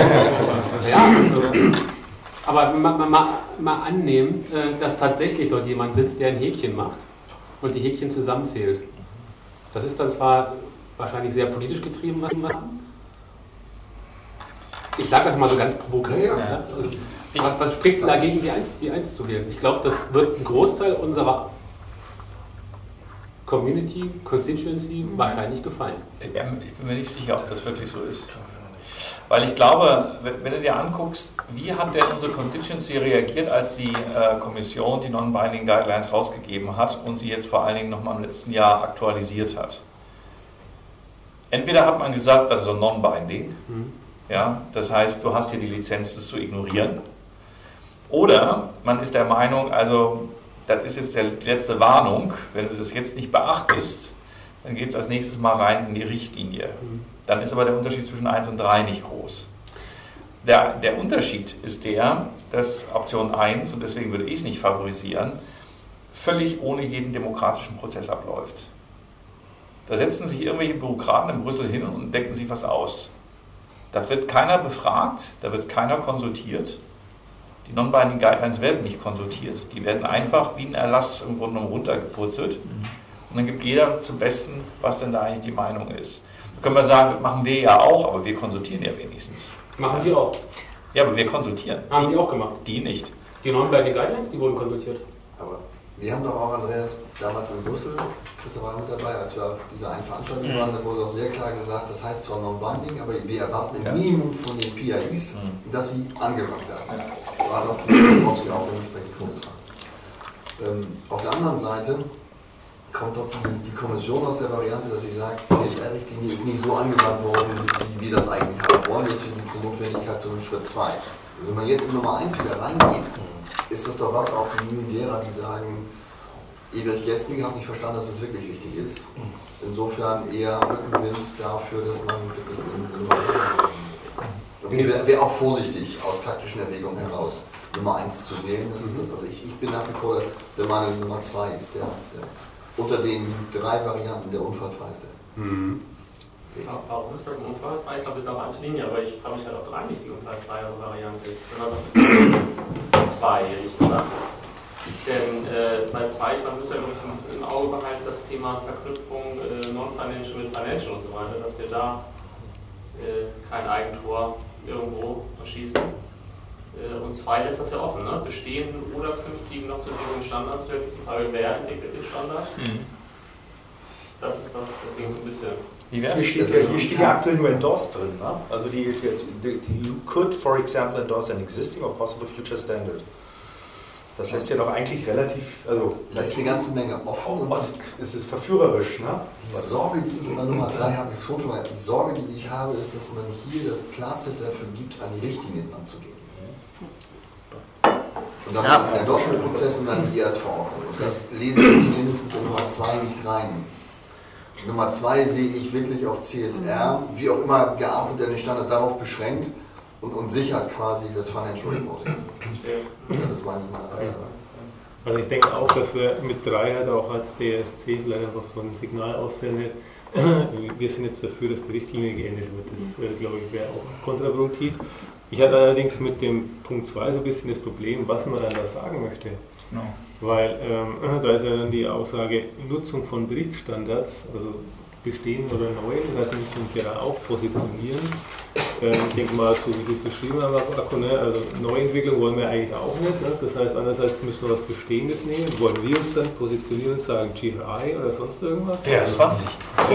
Ja, aber mal annehmen, dass tatsächlich dort jemand sitzt, der ein Häkchen macht und die Häkchen zusammenzählt. Das ist dann zwar wahrscheinlich sehr politisch getrieben, was wir machen. Ich sage das mal so ganz provokant. Ja. Also, was spricht denn dagegen, die 1 zu wählen? Ich glaube, das wird ein Großteil unserer Community, Constituency wahrscheinlich gefallen. Ich bin mir nicht sicher, ob das wirklich so ist. Weil ich glaube, wenn du dir anguckst, wie hat denn unsere Constituency reagiert, als die Kommission die Non-Binding Guidelines rausgegeben hat und sie jetzt vor allen Dingen nochmal im letzten Jahr aktualisiert hat? Entweder hat man gesagt, das ist ein Non-Binding, ja, das heißt, du hast hier die Lizenz, das zu ignorieren, oder man ist der Meinung, also das ist jetzt die letzte Warnung, wenn du das jetzt nicht beachtest, dann geht es als nächstes Mal rein in die Richtlinie. Dann ist aber der Unterschied zwischen 1 und 3 nicht groß. Der Unterschied ist der, dass Option 1, und deswegen würde ich es nicht favorisieren, völlig ohne jeden demokratischen Prozess abläuft. Da setzen sich irgendwelche Bürokraten in Brüssel hin und denken sich was aus. Da wird keiner befragt, da wird keiner konsultiert. Die Non-Binding Guidelines werden nicht konsultiert. Die werden einfach wie ein Erlass im Grunde genommen runtergepurzelt. Und dann gibt jeder zum Besten, was denn da eigentlich die Meinung ist. Da können wir sagen, das machen wir ja auch, aber wir konsultieren ja wenigstens. Machen die auch? Ja, aber wir konsultieren. Haben die auch gemacht? Die nicht. Die Non-Binding Guidelines, die wurden konsultiert. Aber Wir haben doch auch, Andreas, damals in Brüssel, Christoph war mit dabei, als wir auf dieser einen Veranstaltung waren, da wurde doch sehr klar gesagt, das heißt zwar non-binding, aber wir erwarten im Minimum von den PIs, dass sie angewandt werden. War doch auch dementsprechend vorgetragen. Auf der anderen Seite kommt doch die Kommission aus der Variante, dass sie sagt, CSR-Richtlinie ist nicht so angewandt worden, wie wir das eigentlich haben wollen, deswegen gibt es eine Notwendigkeit zu einem Schritt 2. Also wenn man jetzt in Nummer 1 wieder reingeht, ist das doch was auf die Mühen derer, die sagen, Erich Gästling hat nicht verstanden, dass es wirklich wichtig ist. Insofern eher Rückenwind dafür, dass man wirklich ich wäre auch vorsichtig, aus taktischen Erwägungen heraus Nummer 1 zu wählen. Das ist das. Also ich bin nach wie vor der Meinung, Nummer 2 ist der unter den 3 Varianten der unfallfreiste. Warum ist das ein unfallfrei? Ich glaube, wir sind auf einer Linie, aber ich frage mich halt, ob 3 nicht die unfallfreie Variante ist. Wenn man sagt, 2, oder? Denn bei 2, man muss ja wirklich ein bisschen im Auge behalten, das Thema Verknüpfung Non-Financial mit Financial und so weiter, dass wir da kein Eigentor irgendwo erschießen. Und 2 lässt das ja offen, ne? Bestehenden oder künftigen noch zu entwickelnden Standards, stellt sich die Frage, wer entwickelt den Standard? Das ist das, deswegen so ein bisschen. Hier steht ja aktuell nur endorsed drin. Ne? Also you could, for example, endorse an existing or possible future standard. Das lässt ja doch eigentlich relativ, also lässt eine ganze Menge offen. Es ist verführerisch, ne? Die Sorge, die ich bei Nummer 3 habe, die Sorge, die ich habe, ist, dass man hier das Platz dafür gibt, an die Richtlinien anzugehen. Und dann der Endorsement-Prozess und dann die IAS-Verordnung. Und das lese ich zumindest in Nummer 2 nicht rein. Nummer 2 sehe ich wirklich auf CSR, wie auch immer geartet an den Standards, darauf beschränkt und sichert quasi das Financial Reporting. Das ist meine Meinung. Also ich denke auch, dass wir mit 3 halt auch als DSC vielleicht einfach so ein Signal aussenden. Wir sind jetzt dafür, dass die Richtlinie geändert wird. Das, glaube ich, wäre auch kontraproduktiv. Ich hatte allerdings mit dem Punkt 2 so ein bisschen das Problem, was man dann da sagen möchte. No. Weil da ist ja dann die Aussage, Nutzung von Berichtsstandards, also bestehend oder neu, das heißt, wir müssen uns ja da auch positionieren. Ich denke mal, so wie ich es beschrieben habe, also Neuentwicklung wollen wir eigentlich auch nicht. Ne? Das heißt, einerseits müssen wir was Bestehendes nehmen, wollen wir uns dann positionieren und sagen GRI oder sonst irgendwas? Der ist 20.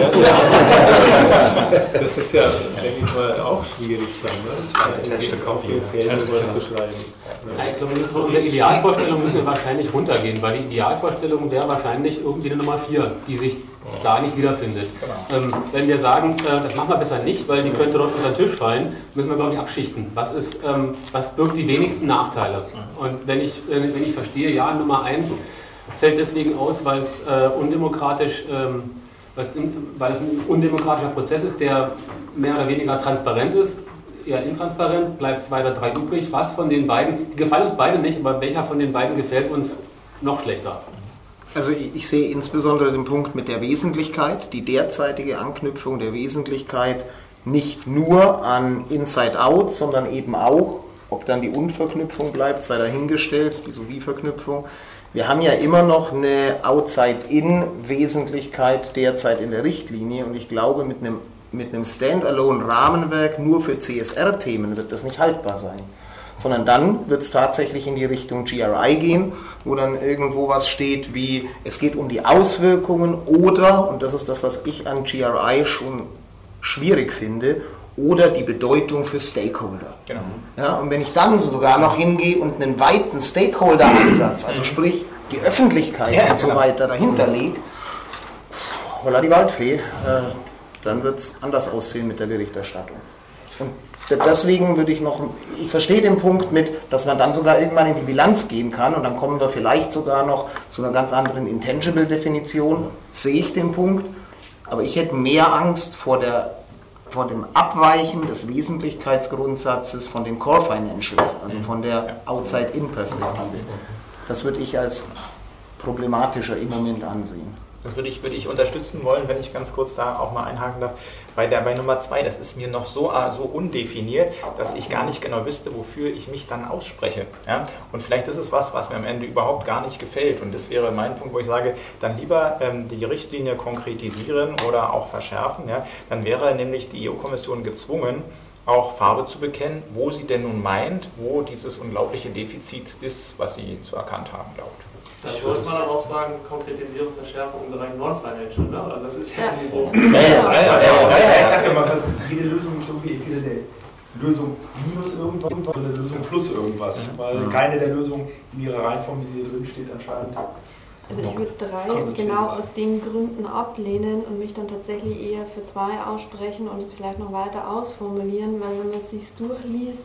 Das ist ja, denke ich mal, auch schwierig dann. Ne? Das war auf den Feldern was zu schreiben. Ja, ich glaube, von unserer Idealvorstellung müssen wir wahrscheinlich runtergehen, weil die Idealvorstellung wäre wahrscheinlich irgendwie eine Nummer 4, die sich da nicht wiederfindet. Genau. Wenn wir sagen, das machen wir besser nicht, weil die könnte dort unter den Tisch fallen, müssen wir, glaube ich, abschichten. Was birgt die wenigsten Nachteile? Und wenn ich verstehe, ja, Nummer 1 fällt deswegen aus, weil es undemokratisch, weil es ein undemokratischer Prozess ist, der mehr oder weniger transparent ist, eher intransparent, bleibt 2 oder 3 übrig. Was von den beiden, die gefallen uns beide nicht, aber welcher von den beiden gefällt uns noch schlechter? Also ich sehe insbesondere den Punkt mit der Wesentlichkeit, die derzeitige Anknüpfung der Wesentlichkeit nicht nur an Inside-Out, sondern eben auch, ob dann die Und-Verknüpfung bleibt, sei dahingestellt, die Sowie-Verknüpfung. Wir haben ja immer noch eine Outside-In-Wesentlichkeit derzeit in der Richtlinie und ich glaube, mit einem Standalone-Rahmenwerk nur für CSR-Themen wird das nicht haltbar sein. Sondern dann wird es tatsächlich in die Richtung GRI gehen, wo dann irgendwo was steht wie, es geht um die Auswirkungen oder, und das ist das, was ich an GRI schon schwierig finde, oder die Bedeutung für Stakeholder. Genau. Ja, und wenn ich dann sogar noch hingehe und einen weiten Stakeholder-Ansatz, also sprich die Öffentlichkeit und so weiter dahinter lege, holla die Waldfee, dann wird es anders aussehen mit der Berichterstattung. Und deswegen würde ich verstehe den Punkt mit, dass man dann sogar irgendwann in die Bilanz gehen kann und dann kommen wir vielleicht sogar noch zu einer ganz anderen Intangible-Definition, sehe ich den Punkt, aber ich hätte mehr Angst vor dem Abweichen des Wesentlichkeitsgrundsatzes von den Core Financials, also von der Outside-In-Perspektive. Das würde ich als problematischer im Moment ansehen. Das würde ich unterstützen wollen, wenn ich ganz kurz da auch mal einhaken darf. Bei Nummer 2, das ist mir noch so undefiniert, dass ich gar nicht genau wüsste, wofür ich mich dann ausspreche. Ja? Und vielleicht ist es was mir am Ende überhaupt gar nicht gefällt. Und das wäre mein Punkt, wo ich sage, dann lieber die Richtlinie konkretisieren oder auch verschärfen. Ja? Dann wäre nämlich die EU-Kommission gezwungen, auch Farbe zu bekennen, wo sie denn nun meint, wo dieses unglaubliche Defizit ist, was sie zu erkannt haben glaubt. Da sollte man aber auch sagen, konkretisiere Verschärfung im Bereich Non-Financial. Ne? Also das ist ja irgendwo. Ich sage immer, jede Lösung ist irgendwie entweder eine Lösung minus irgendwas oder eine Lösung plus irgendwas. Weil keine der Lösungen in ihrer Reihenform, wie sie hier drin steht, anscheinend. Also ich würde 3 genau aus den Gründen ablehnen und mich dann tatsächlich eher für 2 aussprechen und es vielleicht noch weiter ausformulieren, weil wenn man es sich durchliest,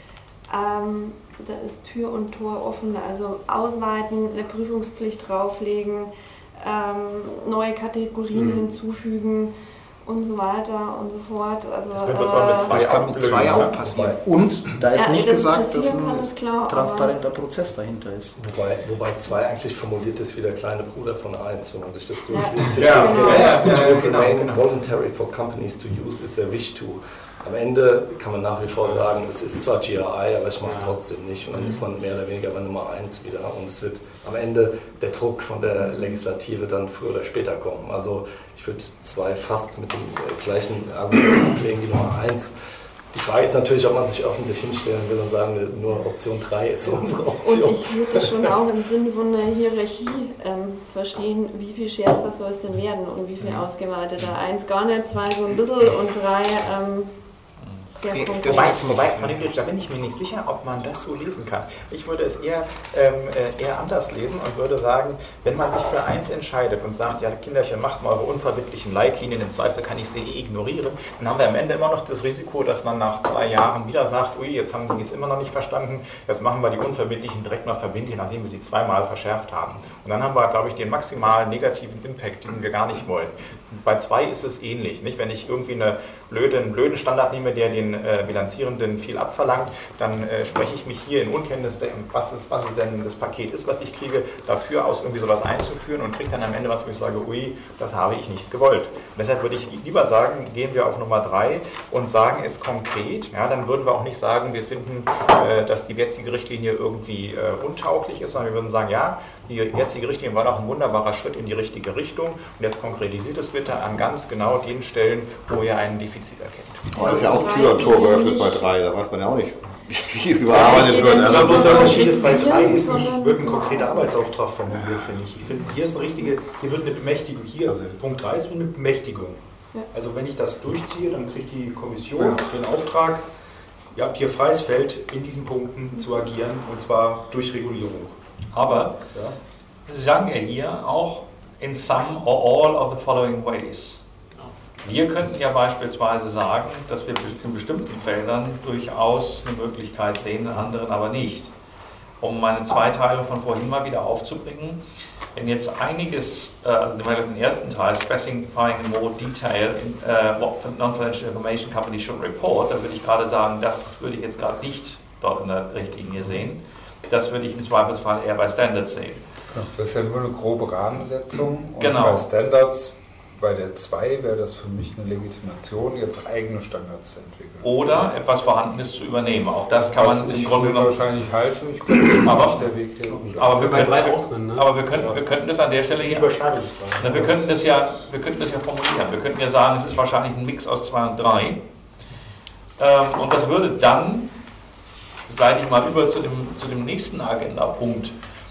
da ist Tür und Tor offen, also ausweiten, eine Prüfungspflicht drauflegen, neue Kategorien hinzufügen und so weiter und so fort. Also, das wird zwar mit 2 kann mit 2 auch passieren. Und da ist nicht gesagt, dass ein klar, transparenter Prozess dahinter ist. Wobei 2 eigentlich formuliert ist wie der kleine Bruder von 1, wenn man sich das durchliest. Genau. Voluntary for companies to use if they wish to. Am Ende kann man nach wie vor sagen, es ist zwar GRI, aber ich mache es trotzdem nicht. Und dann ist man mehr oder weniger bei Nummer 1 wieder. Und es wird am Ende der Druck von der Legislative dann früher oder später kommen. Also ich würde 2 fast mit dem gleichen Argument ablegen wie Nummer 1. Die Frage ist natürlich, ob man sich öffentlich hinstellen will und sagen will, nur Option 3 ist unsere Option. Und ich würde das schon auch im Sinne von einer Hierarchie verstehen, wie viel schärfer soll es denn werden und wie viel ausgeweiteter. 1 gar nicht, 2 so ein bisschen und 3 sehr konkret. Wobei, da bin ich mir nicht sicher, ob man das so lesen kann. Ich würde es eher anders lesen und würde sagen, wenn man sich für 1 entscheidet und sagt, ja Kinderchen, macht mal eure unverbindlichen Leitlinien, im Zweifel kann ich sie ignorieren, dann haben wir am Ende immer noch das Risiko, dass man nach 2 Jahren wieder sagt, ui, jetzt haben die es immer noch nicht verstanden, jetzt machen wir die unverbindlichen direkt mal verbindlich, nachdem wir sie 2-mal verschärft haben. Und dann haben wir, glaube ich, den maximalen negativen Impact, den wir gar nicht wollen. Bei 2 ist es ähnlich. Nicht? Wenn ich irgendwie einen blöden Standard nehme, der den Bilanzierenden viel abverlangt, dann spreche ich mich hier in Unkenntnis, was denn das Paket ist, was ich kriege, dafür aus, irgendwie sowas einzuführen und kriege dann am Ende was, wo ich sage, ui, das habe ich nicht gewollt. Und deshalb würde ich lieber sagen, gehen wir auf Nummer 3 und sagen es konkret. Ja, dann würden wir auch nicht sagen, wir finden, dass die jetzige Richtlinie irgendwie untauglich ist, sondern wir würden sagen, ja, die jetzige Richtlinie war doch ein wunderbarer Schritt in die richtige Richtung und jetzt konkretisiert es bitte an ganz genau den Stellen, wo ihr ein Defizit erkennt. Aber das ist ja auch Tür und Tor geöffnet bei 3, da weiß man ja auch nicht, wie es überarbeitet wird. Also das Unterschied ist bei 3 ist nicht, wird ein konkreter Arbeitsauftrag formuliert, finde ich. Ich finde, hier ist eine richtige, hier wird eine Bemächtigung, hier, also Punkt 3 ist eine Bemächtigung. Also wenn ich das durchziehe, dann kriegt die Kommission den Auftrag, ihr habt hier freies Feld, in diesen Punkten zu agieren, und zwar durch Regulierung. Aber Sie sagen ja hier auch in some or all of the following ways. Wir könnten ja beispielsweise sagen, dass wir in bestimmten Feldern durchaus eine Möglichkeit sehen, in anderen aber nicht. Um meine Zweiteilung von vorhin mal wieder aufzubringen, wenn jetzt einiges, also den ersten Teil, specifying in more detail what non-financial information companies should report, da würde ich gerade sagen, das würde ich jetzt gerade nicht dort in der Richtlinie sehen. Das würde ich im Zweifelsfall eher bei Standards sehen. Das ist ja nur eine grobe Rahmensetzung. Und genau. Bei Standards, bei der 2 wäre das für mich eine Legitimation, jetzt eigene Standards zu entwickeln. Oder etwas Vorhandenes zu übernehmen. Auch das kann man im Grunde genommen wahrscheinlich halten. Ich bin aber, nicht der Weg, der aber wir können, auch drin, ne? Aber wir könnten das an der Stelle hier. Wir könnten das ja formulieren. Wir könnten ja sagen, es ist wahrscheinlich ein Mix aus 2 und 3. Und das würde dann, das leite ich mal über zu dem nächsten Agendapunkt,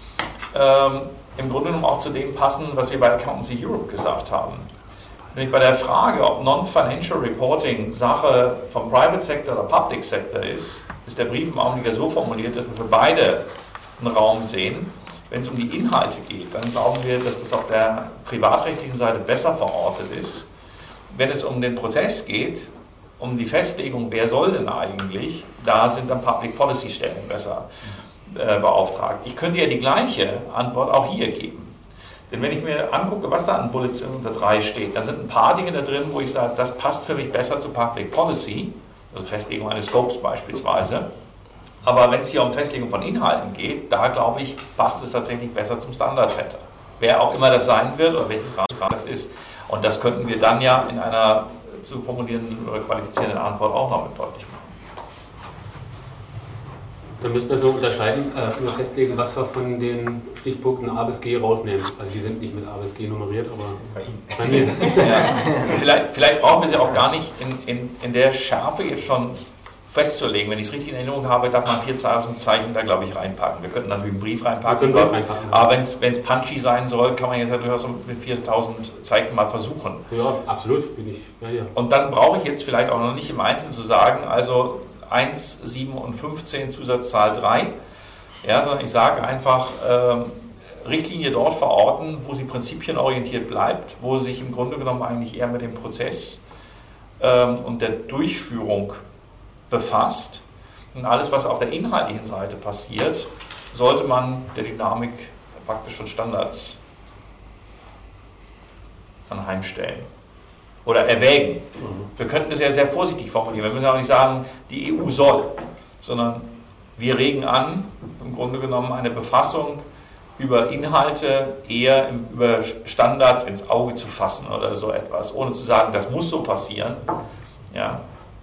im Grunde genommen auch zu dem passen, was wir bei Accountancy Europe gesagt haben. Nämlich bei der Frage, ob Non-Financial Reporting Sache vom Private Sector oder Public Sector ist der Brief im Augenblick so formuliert, dass wir für beide einen Raum sehen. Wenn es um die Inhalte geht, dann glauben wir, dass das auf der privatrechtlichen Seite besser verortet ist. Wenn es um den Prozess geht, um die Festlegung, wer soll denn eigentlich, da sind dann Public Policy Stellen besser beauftragt. Ich könnte ja die gleiche Antwort auch hier geben. Denn wenn ich mir angucke, was da an Bullets unter 3 steht, dann sind ein paar Dinge da drin, wo ich sage, das passt für mich besser zu Public Policy, also Festlegung eines Scopes beispielsweise. Aber wenn es hier um Festlegung von Inhalten geht, da glaube ich, passt es tatsächlich besser zum Standard Setter. Wer auch immer das sein wird oder welches Grad das ist. Und das könnten wir dann ja in einer zu formulierenden oder qualifizierenden Antwort auch noch mit deutlich machen. Dann müssen wir so unterscheiden, nur festlegen, was wir von den Stichpunkten A bis G rausnehmen. Also die sind nicht mit A bis G nummeriert, aber bei Ihnen. Ja. Vielleicht brauchen wir sie auch gar nicht in der Schärfe jetzt schon festzulegen. Wenn ich es richtig in Erinnerung habe, darf man 4.000 Zeichen da, glaube ich, reinpacken. Wir könnten natürlich einen Brief reinpacken. Aber wenn es punchy sein soll, kann man jetzt natürlich auch mit 4.000 Zeichen mal versuchen. Ja, absolut, bin ich bei dir. Und dann brauche ich jetzt vielleicht auch noch nicht im Einzelnen zu sagen, also 1, 7 und 15 Zusatzzahl 3, ja, sondern ich sage einfach, Richtlinie dort verorten, wo sie prinzipienorientiert bleibt, wo sie sich im Grunde genommen eigentlich eher mit dem Prozess und der Durchführung befasst. Und alles, was auf der inhaltlichen Seite passiert, sollte man der Dynamik praktisch von Standards anheimstellen oder erwägen. Wir könnten das ja sehr vorsichtig formulieren. Wir müssen auch nicht sagen, die EU soll, sondern wir regen an, im Grunde genommen eine Befassung über Inhalte eher über Standards ins Auge zu fassen oder so etwas, ohne zu sagen, das muss so passieren. Ja.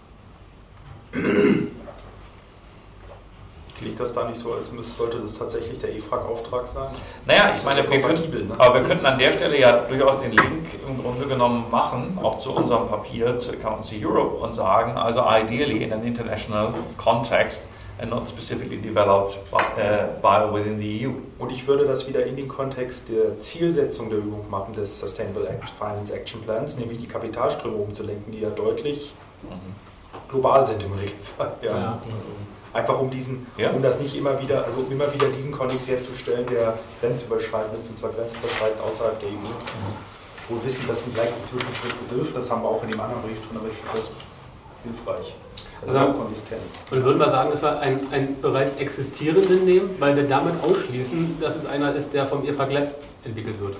Klingt das da nicht so, als sollte das tatsächlich der EFRAG-Auftrag sein? Naja, ich meine, wir könnten an der Stelle ja durchaus den Link im Grunde genommen machen, auch zu unserem Papier, zu Accountancy Europe, und sagen, also ideally in an international context and not specifically developed by within the EU. Und ich würde das wieder in den Kontext der Zielsetzung der Übung machen, des Sustainable Finance Action Plans, nämlich die Kapitalströme umzulenken, die ja deutlich global sind im Regelfall. Ja. Ja. Einfach um das nicht immer wieder diesen Kontext herzustellen, der grenzüberschreitend ist, und zwar grenzüberschreitend außerhalb der EU. Wo wir wissen, dass ein gleicher Zwischenschritt bedarf, das haben wir auch in dem anderen Brief drin, aber ich finde das hilfreich. Also Konsistenz. Und würden wir sagen, dass wir einen bereits existierenden nehmen, weil wir damit ausschließen, dass es einer ist, der vom EFRAG Lab entwickelt wird?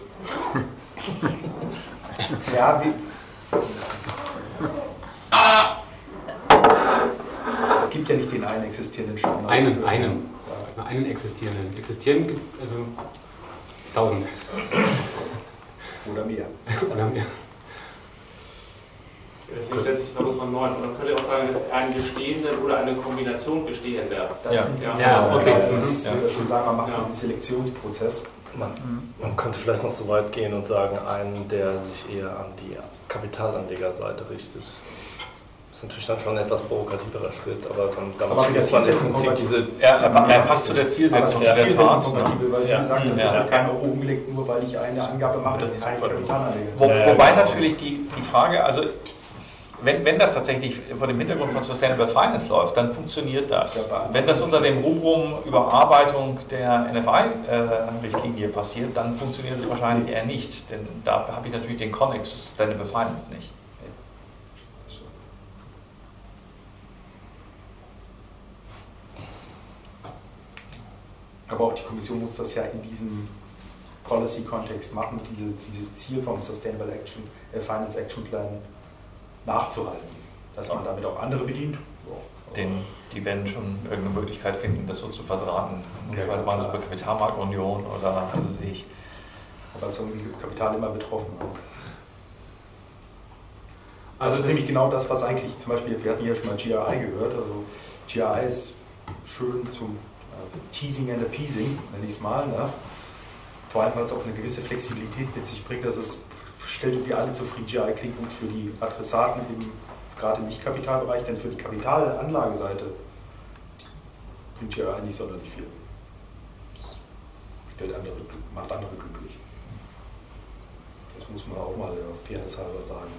Ja, es gibt ja nicht den einen existierenden Standard. Einen existierenden. Existieren gibt also 1000. Oder mehr. Oder mehr. Deswegen stellt sich die Frage von 9. Und man könnte auch sagen, einen bestehenden oder eine Kombination bestehender. Okay. Das ist, dass wir sagen, man macht diesen Selektionsprozess. Man könnte vielleicht noch so weit gehen und sagen, einen, der sich eher an die Kapitalanlegerseite richtet. Das ist natürlich dann schon ein etwas provokativerer Schritt, aber dann mit der Zielsetzung kompatibel. Er passt zu der Zielsetzung. Aber Zielsetzung kompatibel, weil wie gesagt, das ist für keinen Euro umgelegt, nur weil ich eine Angabe mache, dass ich keine Kapitalanleger. Wobei natürlich die Frage, also wenn das tatsächlich vor dem Hintergrund von Sustainable Finance läuft, dann funktioniert das. Wenn das unter dem Rubrum Überarbeitung der NFI-Richtlinie passiert, dann funktioniert es wahrscheinlich eher nicht, denn da habe ich natürlich den Konnex zu Sustainable Finance nicht. Aber auch die Kommission muss das ja in diesem Policy-Kontext machen, dieses Ziel vom Sustainable Finance Action Plan nachzuhalten, dass man damit auch andere bedient. Die werden schon irgendeine Möglichkeit finden, das so zu verdrahten. Vielleicht mal so über Kapitalmarktunion oder also sehe ich. Aber so ein Kapital immer betroffen. Also das ist nämlich genau das, was eigentlich zum Beispiel, wir hatten ja schon mal GRI gehört, also GRI ist schön zum Teasing and Appeasing, nenne ich es mal. Ne? Vor allem, weil es auch eine gewisse Flexibilität mit sich bringt, dass es stellt irgendwie alle zufrieden. GRI klingt gut für die Adressaten, gerade im Nicht-Kapitalbereich, denn für die Kapitalanlageseite bringt GRI nicht sonderlich viel. Das macht andere glücklich. Das muss man auch mal der Fairness halber sagen.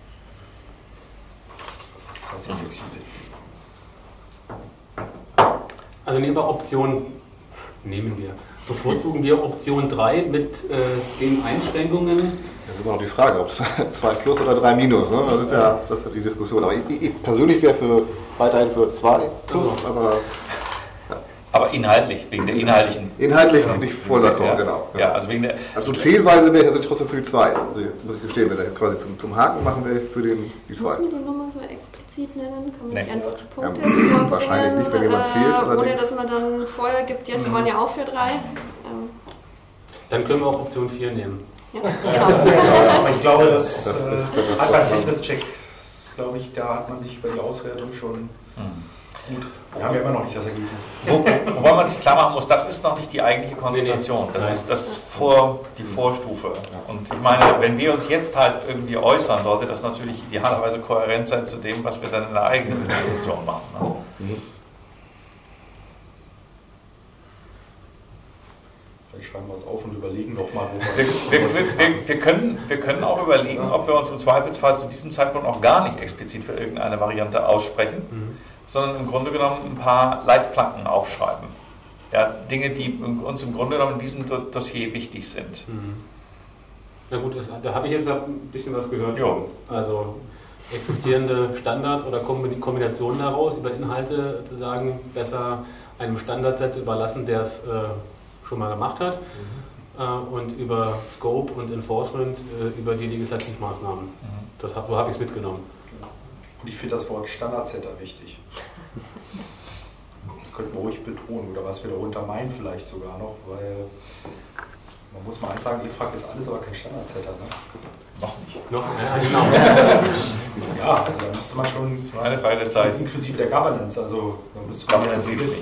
Das ist halt sehr flexibel. Also bevorzugen wir Option 3 mit den Einschränkungen. Das ist immer noch die Frage, ob es 2 plus oder 3 minus. Ne? Das ist ja die Diskussion. Aber ich persönlich wäre weiterhin für 2 plus, aber inhaltlich, wegen der inhaltlichen. Inhaltlich bin ich voll d'accord, genau. Ja, also wegen der. Also zielweise wäre ich also trotzdem für die 2. Muss ich gestehen, wenn wir quasi zum Haken machen wir für die 2. Muss man die Nummer so explizit nennen? Kann man nicht einfach die Punkte wahrscheinlich nicht, wenn jemand zählt. Ohne dass man dann vorher gibt, ja, die waren ja auch für 3. Dann können wir auch Option 4 nehmen. Ja, genau. Aber ich glaube, das hat beim Fitnesscheck, glaube ich, da hat man sich über die Auswertung schon gut. Wir haben ja immer noch nicht das Ergebnis. Wobei man sich klar machen muss, das ist noch nicht die eigentliche Konzentration. Das ist die Vorstufe. Und ich meine, wenn wir uns jetzt halt irgendwie äußern, sollte das natürlich idealerweise kohärent sein zu dem, was wir dann in der eigenen Resolution machen. Ne? Vielleicht schreiben wir es auf und überlegen nochmal, wo wir können auch überlegen, ob wir uns im Zweifelsfall zu diesem Zeitpunkt auch gar nicht explizit für irgendeine Variante aussprechen, sondern im Grunde genommen ein paar Leitplanken aufschreiben. Ja, Dinge, die uns im Grunde genommen in diesem Dossier wichtig sind. Na gut, da habe ich jetzt ein bisschen was gehört schon. Also existierende Standards oder Kombinationen daraus über Inhalte zu sagen, besser einem Standardset zu überlassen, der es schon mal gemacht hat, und über Scope und Enforcement über die Legislativmaßnahmen. So habe ich es mitgenommen. Und ich finde das Wort Standardsetter wichtig. Das könnten wir ruhig betonen, oder was wir darunter meinen vielleicht sogar noch, weil man muss mal eins sagen, EFRAG ist alles, aber kein Standardsetter. Ne? Noch nicht. Noch? Ja, genau. Ja, also da müsste man schon, eine Frage der Zeit, inklusive der Governance, also da müsste man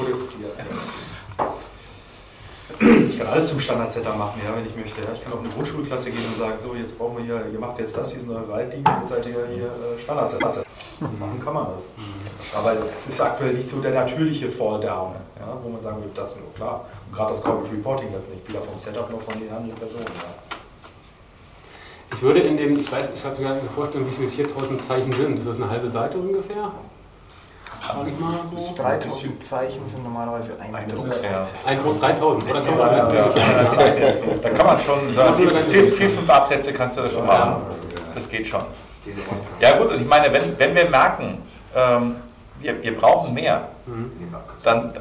ich kann alles zum Standardsetter machen, ja, wenn ich möchte. Ja. Ich kann auch in eine Grundschulklasse gehen und sagen, so, jetzt brauchen wir hier, ihr macht jetzt das, hier sind eure Leitlinien, jetzt seid ihr hier Standardsetter. Machen kann man das. Aber es ist aktuell nicht so der natürliche Fall-Down, ja, wo man sagen würde, das ist nur klar. Und gerade das Corporate Reporting wird nicht wieder vom Setup noch von den handelnden Personen. Ja. Ich würde ich habe gar nicht vorstellen, wie viele 4000 Zeichen sind. Ist das eine halbe Seite ungefähr? Frage ich mal so. 3000 Zeichen sind normalerweise eine Druckseite. 3000, oder? Da kann man schon sagen, 4-5 Absätze kannst du das schon machen. Das geht schon. Ja gut, und ich meine, wenn wir merken, wir brauchen mehr, dann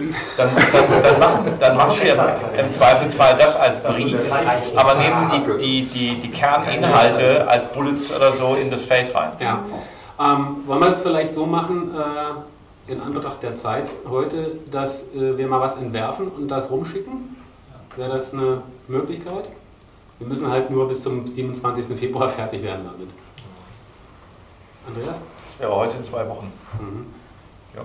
machen wir im Zweifelsfall das als Brief, aber nehmen die Kerninhalte als Bullets oder so in das Feld rein. Ja. Wollen wir es vielleicht so machen, in Anbetracht der Zeit heute, dass wir mal was entwerfen und das rumschicken? Wäre das eine Möglichkeit? Wir müssen halt nur bis zum 27. Februar fertig werden damit. Andreas? Das wäre heute in 2 Wochen. Ja.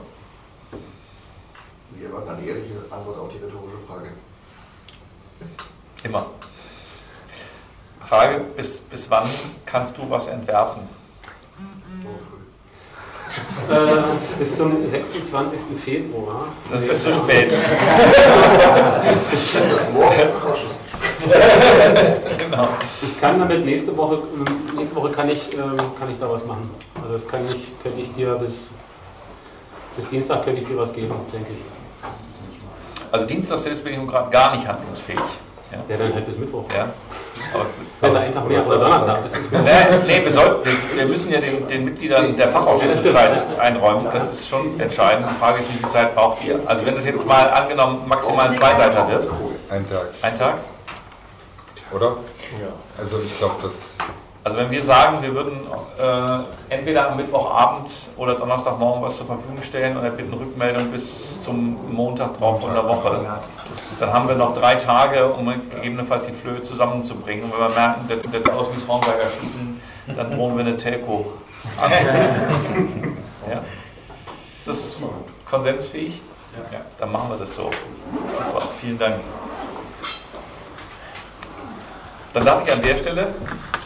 Wie erwarten eine ehrliche Antwort auf die rhetorische Frage? Immer. Frage, bis wann kannst du was entwerfen? Bis zum 26. Februar. Das ist zu spät. Das morgen Genau. Ich kann damit nächste Woche kann ich da was machen. Also das könnte ich dir bis Dienstag könnte ich dir was geben, denke ich. Also Dienstag selbst bin ich gerade gar nicht handlungsfähig. Ja, dann halt bis Mittwoch. Ja. Besser einen Tag mehr oder Donnerstag. Wir müssen ja den Mitgliedern der Fachausschüsse Zeit einräumen. Das ist schon entscheidend. Die Frage ist, wie viel Zeit braucht ihr? Also wenn es jetzt mal angenommen maximal ein 2-Seiter wird. Ein Tag. Ein Tag? Oder? Ja. Also ich glaube, das... Also wenn wir sagen, wir würden entweder am Mittwochabend oder Donnerstagmorgen was zur Verfügung stellen und bitten Rückmeldung bis zum Montag drauf von der Woche, dann haben wir noch 3 Tage, um gegebenenfalls die Flöhe zusammenzubringen. Und wenn wir merken, der Auswies Hornberger schießen, dann drohen wir eine Telco an. Ja? Ist das konsensfähig? Ja. Dann machen wir das so. Super, vielen Dank. Dann darf ich an der Stelle